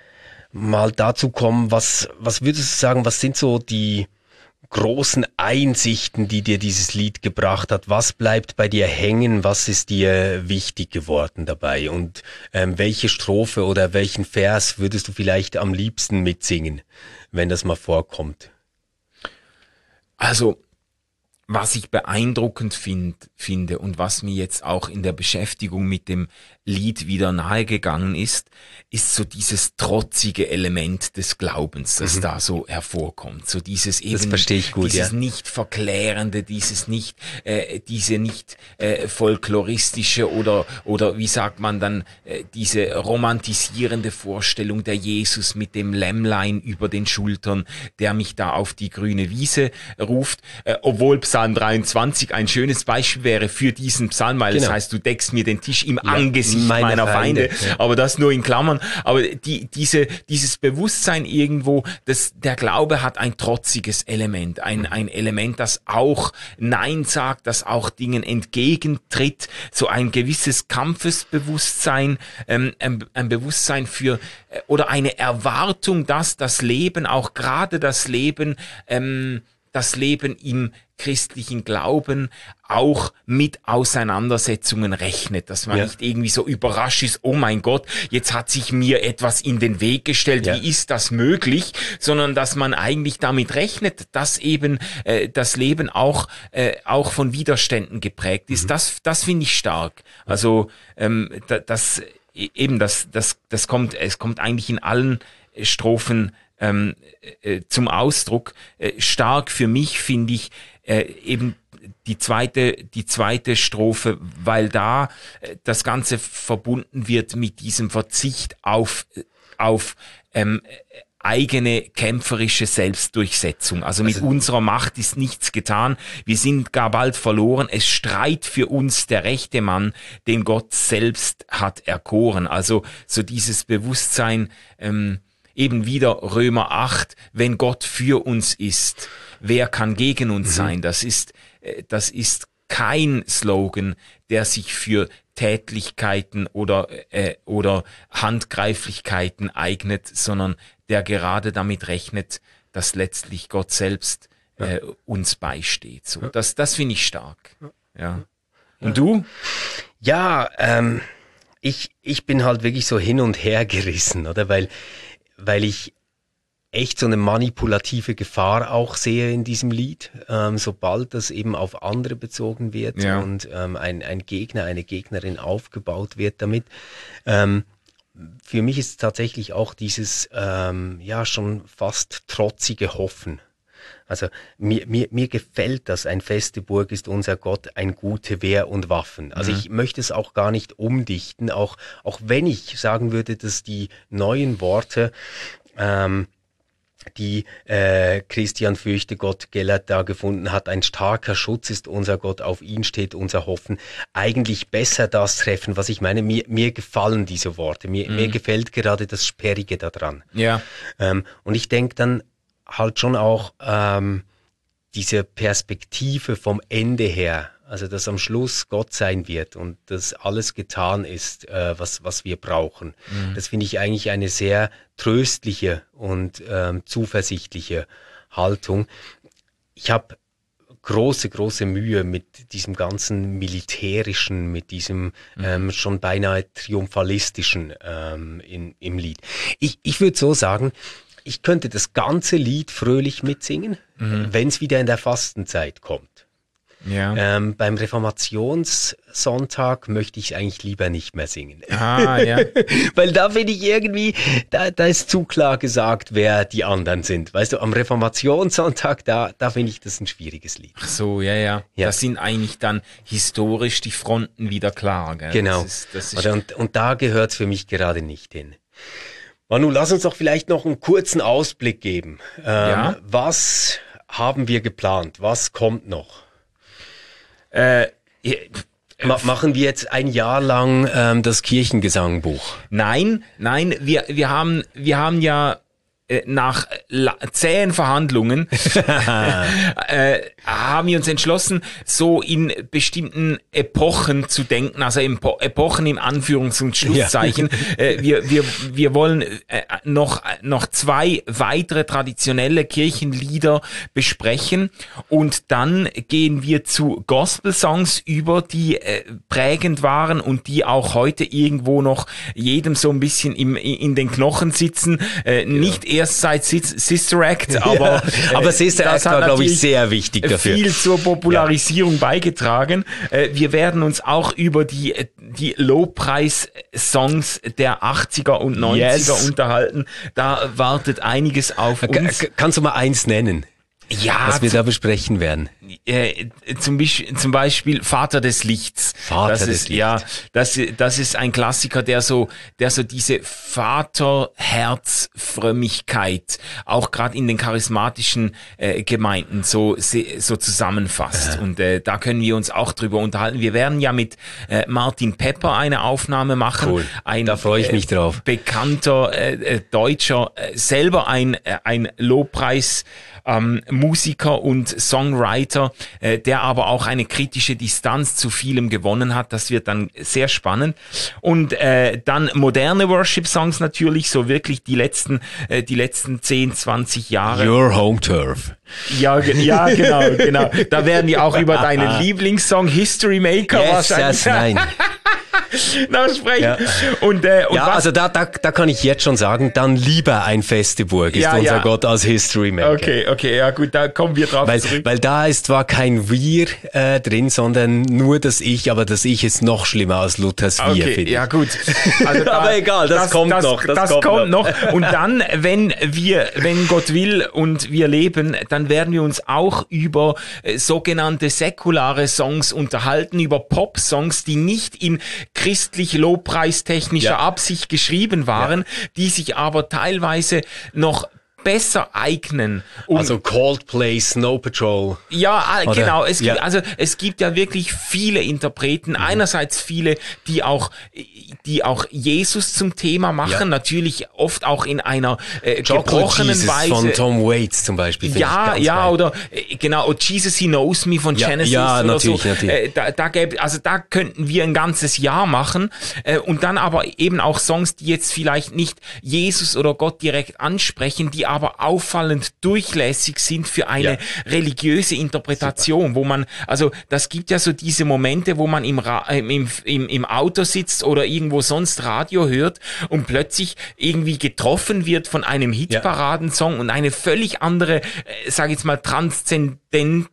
mal dazu kommen, was, was würdest du sagen, was sind so die großen Einsichten, die dir dieses Lied gebracht hat? Was bleibt bei dir hängen? Was ist dir wichtig geworden dabei? Und ähm, welche Strophe oder welchen Vers würdest du vielleicht am liebsten mitsingen, wenn das mal vorkommt? Also, was ich beeindruckend find, finde und was mir jetzt auch in der Beschäftigung mit dem Lied wieder nahegegangen ist, ist so dieses trotzige Element des Glaubens, das mhm. da so hervorkommt. So dieses eben, das verstehe ich gut, dieses ja. nicht verklärende, dieses nicht, äh, diese nicht äh, folkloristische oder oder wie sagt man dann, äh, diese romantisierende Vorstellung der Jesus mit dem Lämmlein über den Schultern, der mich da auf die grüne Wiese ruft, äh, obwohl Psalm dreiundzwanzig ein schönes Beispiel wäre für diesen Psalm, weil genau. das heißt, du deckst mir den Tisch im ja, Angesicht meine meiner Feinde, Feinde. Ja. Aber das nur in Klammern. Aber die, diese, dieses Bewusstsein irgendwo, dass der Glaube hat ein trotziges Element, ein, ein Element, das auch Nein sagt, das auch Dingen entgegentritt, so ein gewisses Kampfesbewusstsein, ähm, ein, ein Bewusstsein für, äh, oder eine Erwartung, dass das Leben, auch gerade das Leben, ähm, das Leben im christlichen Glauben auch mit Auseinandersetzungen rechnet, dass man ja. nicht irgendwie so überrascht ist, oh mein Gott, jetzt hat sich mir etwas in den Weg gestellt, ja. wie ist das möglich, sondern dass man eigentlich damit rechnet, dass eben äh, das Leben auch äh, auch von Widerständen geprägt ist. Mhm. Das das finde ich stark. Also ähm, da, das eben das das das kommt es kommt eigentlich in allen Strophen Ähm, äh, zum Ausdruck. Äh, stark für mich finde ich äh, eben die zweite, die zweite Strophe, weil da äh, das Ganze verbunden wird mit diesem Verzicht auf, auf ähm, eigene kämpferische Selbstdurchsetzung. Also mit also, unserer Macht ist nichts getan. Wir sind gar bald verloren. Es streit für uns der rechte Mann, den Gott selbst hat erkoren. Also so dieses Bewusstsein, ähm, eben wieder Römer acht, wenn Gott für uns ist, wer kann gegen uns mhm. sein? Das ist, das ist kein Slogan, der sich für Tätlichkeiten oder, äh, oder Handgreiflichkeiten eignet, sondern der gerade damit rechnet, dass letztlich Gott selbst äh, ja. uns beisteht. So, ja. das, das finde ich stark. Ja. Und ja. du? Ja, ähm, ich, ich bin halt wirklich so hin und her gerissen, oder? Weil weil ich echt so eine manipulative Gefahr auch sehe in diesem Lied, ähm, sobald das eben auf andere bezogen wird ja. und ähm, ein, ein Gegner, eine Gegnerin aufgebaut wird damit. Ähm, für mich ist es tatsächlich auch dieses, ähm, ja, schon fast trotzige Hoffen. Also mir, mir, mir gefällt das, ein feste Burg ist unser Gott, ein gute Wehr und Waffen. Also mhm. ich möchte es auch gar nicht umdichten, auch, auch wenn ich sagen würde, dass die neuen Worte, ähm, die äh, Christian Fürchte Gott Gellert da gefunden hat, ein starker Schutz ist unser Gott, auf ihn steht unser Hoffen, eigentlich besser das treffen, was ich meine. Mir, mir gefallen diese Worte, mir, mhm. mir gefällt gerade das Sperrige daran. Ja. Ähm, und ich denke dann halt schon auch ähm, diese Perspektive vom Ende her, also dass am Schluss Gott sein wird und dass alles getan ist, äh, was was wir brauchen. Mhm. Das finde ich eigentlich eine sehr tröstliche und ähm, zuversichtliche Haltung. Ich habe große, große Mühe mit diesem ganzen Militärischen, mit diesem mhm. ähm, schon beinahe Triumphalistischen ähm, in, im Lied. Ich, ich würde so sagen, ich könnte das ganze Lied fröhlich mitsingen, mhm. wenn es wieder in der Fastenzeit kommt. Ja. Ähm, beim Reformationssonntag möchte ich eigentlich lieber nicht mehr singen. Ah, ja. Weil da finde ich irgendwie, da, da ist zu klar gesagt, wer die anderen sind. Weißt du, am Reformationssonntag, da, da finde ich das ein schwieriges Lied. Ach so, ja, ja. ja. Das sind eigentlich dann historisch die Fronten wieder klar. Gell? Genau. Das ist, das ist Oder, und, und da gehört es für mich gerade nicht hin. Manu, lass uns doch vielleicht noch einen kurzen Ausblick geben. Ähm, ja? Was haben wir geplant? Was kommt noch? Äh, äh, Ma- machen wir jetzt ein Jahr lang ähm, das Kirchengesangbuch? Nein, nein, wir wir haben wir haben ja äh, nach la- zähen Verhandlungen äh, haben wir uns entschlossen, so in bestimmten Epochen zu denken, also in po- Epochen im Anführungs- und Schlusszeichen. Ja. äh, wir wir wir wollen äh, noch noch zwei weitere traditionelle Kirchenlieder besprechen und dann gehen wir zu Gospel-Songs über, die äh, prägend waren und die auch heute irgendwo noch jedem so ein bisschen im in den Knochen sitzen. Äh, ja. Nicht erst seit Sister Act, aber ja, aber Sister Act war, glaube ich, sehr wichtig dafür. Viel zur Popularisierung ja. beigetragen. Äh, wir werden uns auch über die die Lobpreis-Songs der achtziger und neunziger yes. unterhalten. Da wartet einiges auf uns. Kannst du mal eins nennen? Ja, was wir da besprechen werden. Äh, zum, Beispiel, zum Beispiel Vater des Lichts. Vater das des ist, Lichts. Ja, das, das ist ein Klassiker, der so, der so diese Vaterherzfrömmigkeit auch gerade in den charismatischen äh, Gemeinden so so zusammenfasst. Ja. Und äh, da können wir uns auch drüber unterhalten. Wir werden ja mit äh, Martin Pepper eine Aufnahme machen. Cool. Ein, da freue ich mich äh, drauf. Bekannter äh, Deutscher, äh, selber ein äh, ein Lobpreis Ähm, Musiker und Songwriter, äh, der aber auch eine kritische Distanz zu vielem gewonnen hat. Das wird dann sehr spannend. Und äh, dann moderne Worship-Songs natürlich, so wirklich die letzten äh, die letzten zehn, zwanzig Jahre. Your Home Turf. Ja, ge- ja, genau, genau. Da werden wir auch über deinen Lieblingssong History Maker yes, wahrscheinlich yes, nein. noch sprechen. Ja, und, äh, und ja was? also da, da, da kann ich jetzt schon sagen, dann lieber ein feste Burg ist ja, unser ja. Gott als History Maker. Okay, okay, ja gut, da kommen wir drauf weil, zurück. Weil da ist zwar kein Wir äh, drin, sondern nur das Ich, aber das Ich ist noch schlimmer als Luthers Wir, okay, finde ich. Ja gut. Also da, aber egal, das, das kommt das, noch. Das, das kommt, kommt noch. noch. Und dann, wenn wir, wenn Gott will und wir leben, dann werden wir uns auch über äh, sogenannte säkulare Songs unterhalten, über Pop-Songs, die nicht in christlich lobpreistechnischer Ja. Absicht geschrieben waren, ja. die sich aber teilweise noch besser eignen. Um also Coldplay, Snow Patrol. Ja, Oder? genau. Es ja. gibt, also es gibt ja wirklich viele Interpreten. Mhm. Einerseits viele, die auch, die auch Jesus zum Thema machen. Ja. Natürlich oft auch in einer äh, gebrochenen Jesus Weise. Von Tom Waits zum Beispiel. Ja, ja, geil. Oder äh, genau. Oder Jesus He Knows Me von ja, Genesis ja, oder natürlich, so. Natürlich. Äh, da, da gäbe, also da könnten wir ein ganzes Jahr machen. Äh, und dann aber eben auch Songs, die jetzt vielleicht nicht Jesus oder Gott direkt ansprechen, die aber auffallend durchlässig sind für eine ja. religiöse Interpretation, Super. Wo man, also das gibt ja so diese Momente, wo man im, Ra- im, im, im Auto sitzt oder irgendwo sonst Radio hört und plötzlich irgendwie getroffen wird von einem Hitparadensong ja. und eine völlig andere, äh, sag ich jetzt mal, transzendente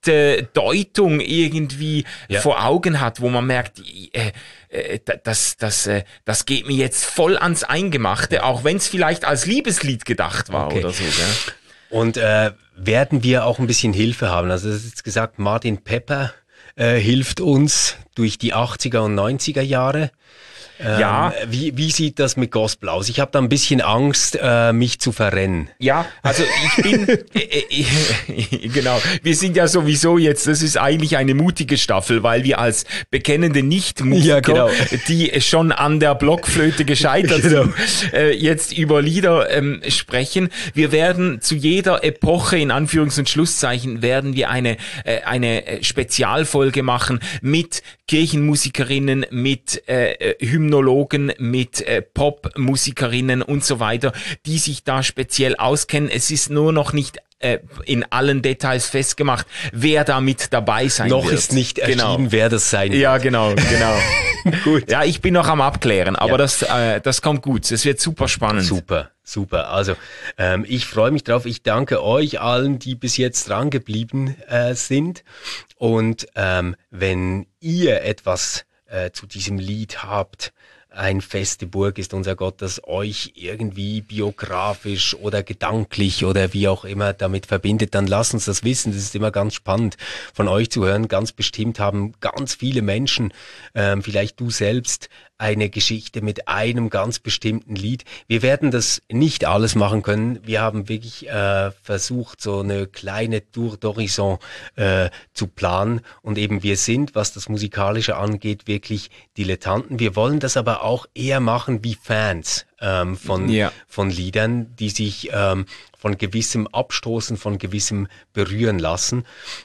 Deutung irgendwie ja. vor Augen hat, wo man merkt, äh, äh, das, das, äh, das geht mir jetzt voll ans Eingemachte, ja. auch wenn es vielleicht als Liebeslied gedacht war okay. oder so. Gell? Und äh, werden wir auch ein bisschen Hilfe haben? Also das ist jetzt gesagt, Martin Pepper äh, hilft uns durch die achtziger und neunziger Jahre. Ähm, ja. Wie, wie sieht das mit Gospel aus? Ich habe da ein bisschen Angst, äh, mich zu verrennen. Ja, also ich bin, äh, äh, genau, wir sind ja sowieso jetzt, das ist eigentlich eine mutige Staffel, weil wir als bekennende Nicht-Musiker, ja, genau. die schon an der Blockflöte gescheitert genau. sind, äh, jetzt über Lieder ähm, sprechen. Wir werden zu jeder Epoche, in Anführungs- und Schlusszeichen, werden wir eine, äh, eine Spezialfolge machen mit Kirchenmusikerinnen, mit äh, Hymnologen, mit äh, Popmusikerinnen und so weiter, die sich da speziell auskennen. Es ist nur noch nicht äh, in allen Details festgemacht, wer da mit dabei sein noch wird. Noch ist nicht erschienen, genau. wer das sein wird. Ja, genau, genau. Gut. Ja, ich bin noch am Abklären, aber ja. das, äh, das kommt gut. Es wird super spannend. Super. Super, also ähm, ich freue mich drauf. Ich danke euch allen, die bis jetzt dran geblieben äh, sind. Und ähm, wenn ihr etwas äh, zu diesem Lied habt, ein feste Burg ist unser Gott, das euch irgendwie biografisch oder gedanklich oder wie auch immer damit verbindet, dann lasst uns das wissen. Das ist immer ganz spannend von euch zu hören. Ganz bestimmt haben ganz viele Menschen, ähm, vielleicht du selbst, eine Geschichte mit einem ganz bestimmten Lied. Wir werden das nicht alles machen können. Wir haben wirklich äh, versucht, so eine kleine Tour d'Horizon äh, zu planen. Und eben wir sind, was das Musikalische angeht, wirklich Dilettanten. Wir wollen das aber auch eher machen wie Fans ähm, von, ja. von Liedern, die sich ähm, von gewissem abstoßen, von gewissem berühren lassen.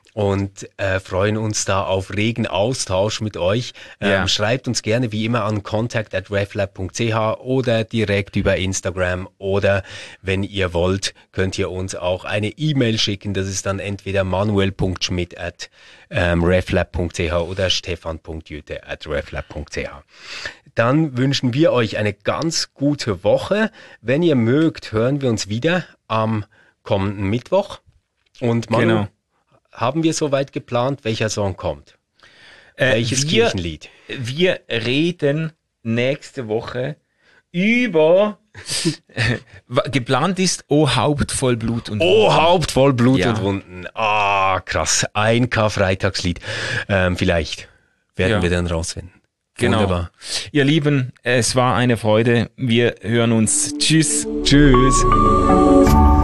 Und äh, freuen uns da auf regen Austausch mit euch. Ähm, ja. Schreibt uns gerne wie immer an contact at reflab punkt c h oder direkt über Instagram, oder wenn ihr wollt, könnt ihr uns auch eine E-Mail schicken. Das ist dann entweder manuel punkt schmidt at reflab punkt c h oder stefan punkt jüte at reflab punkt c h. Dann wünschen wir euch eine ganz gute Woche. Wenn ihr mögt, hören wir uns wieder am kommenden Mittwoch. Und Manu, genau. Haben wir soweit geplant, welcher Song kommt? Äh, Welches wir, Kirchenlied? Wir reden nächste Woche über geplant ist O Haupt voll Blut und Wunden. O Haupt voll Blut ja. und Wunden. Ah, krass. Ein Karfreitagslied. Ähm, vielleicht werden ja. wir dann rausfinden. Genau. Wunderbar. Ihr Lieben, es war eine Freude. Wir hören uns. Tschüss. Tschüss.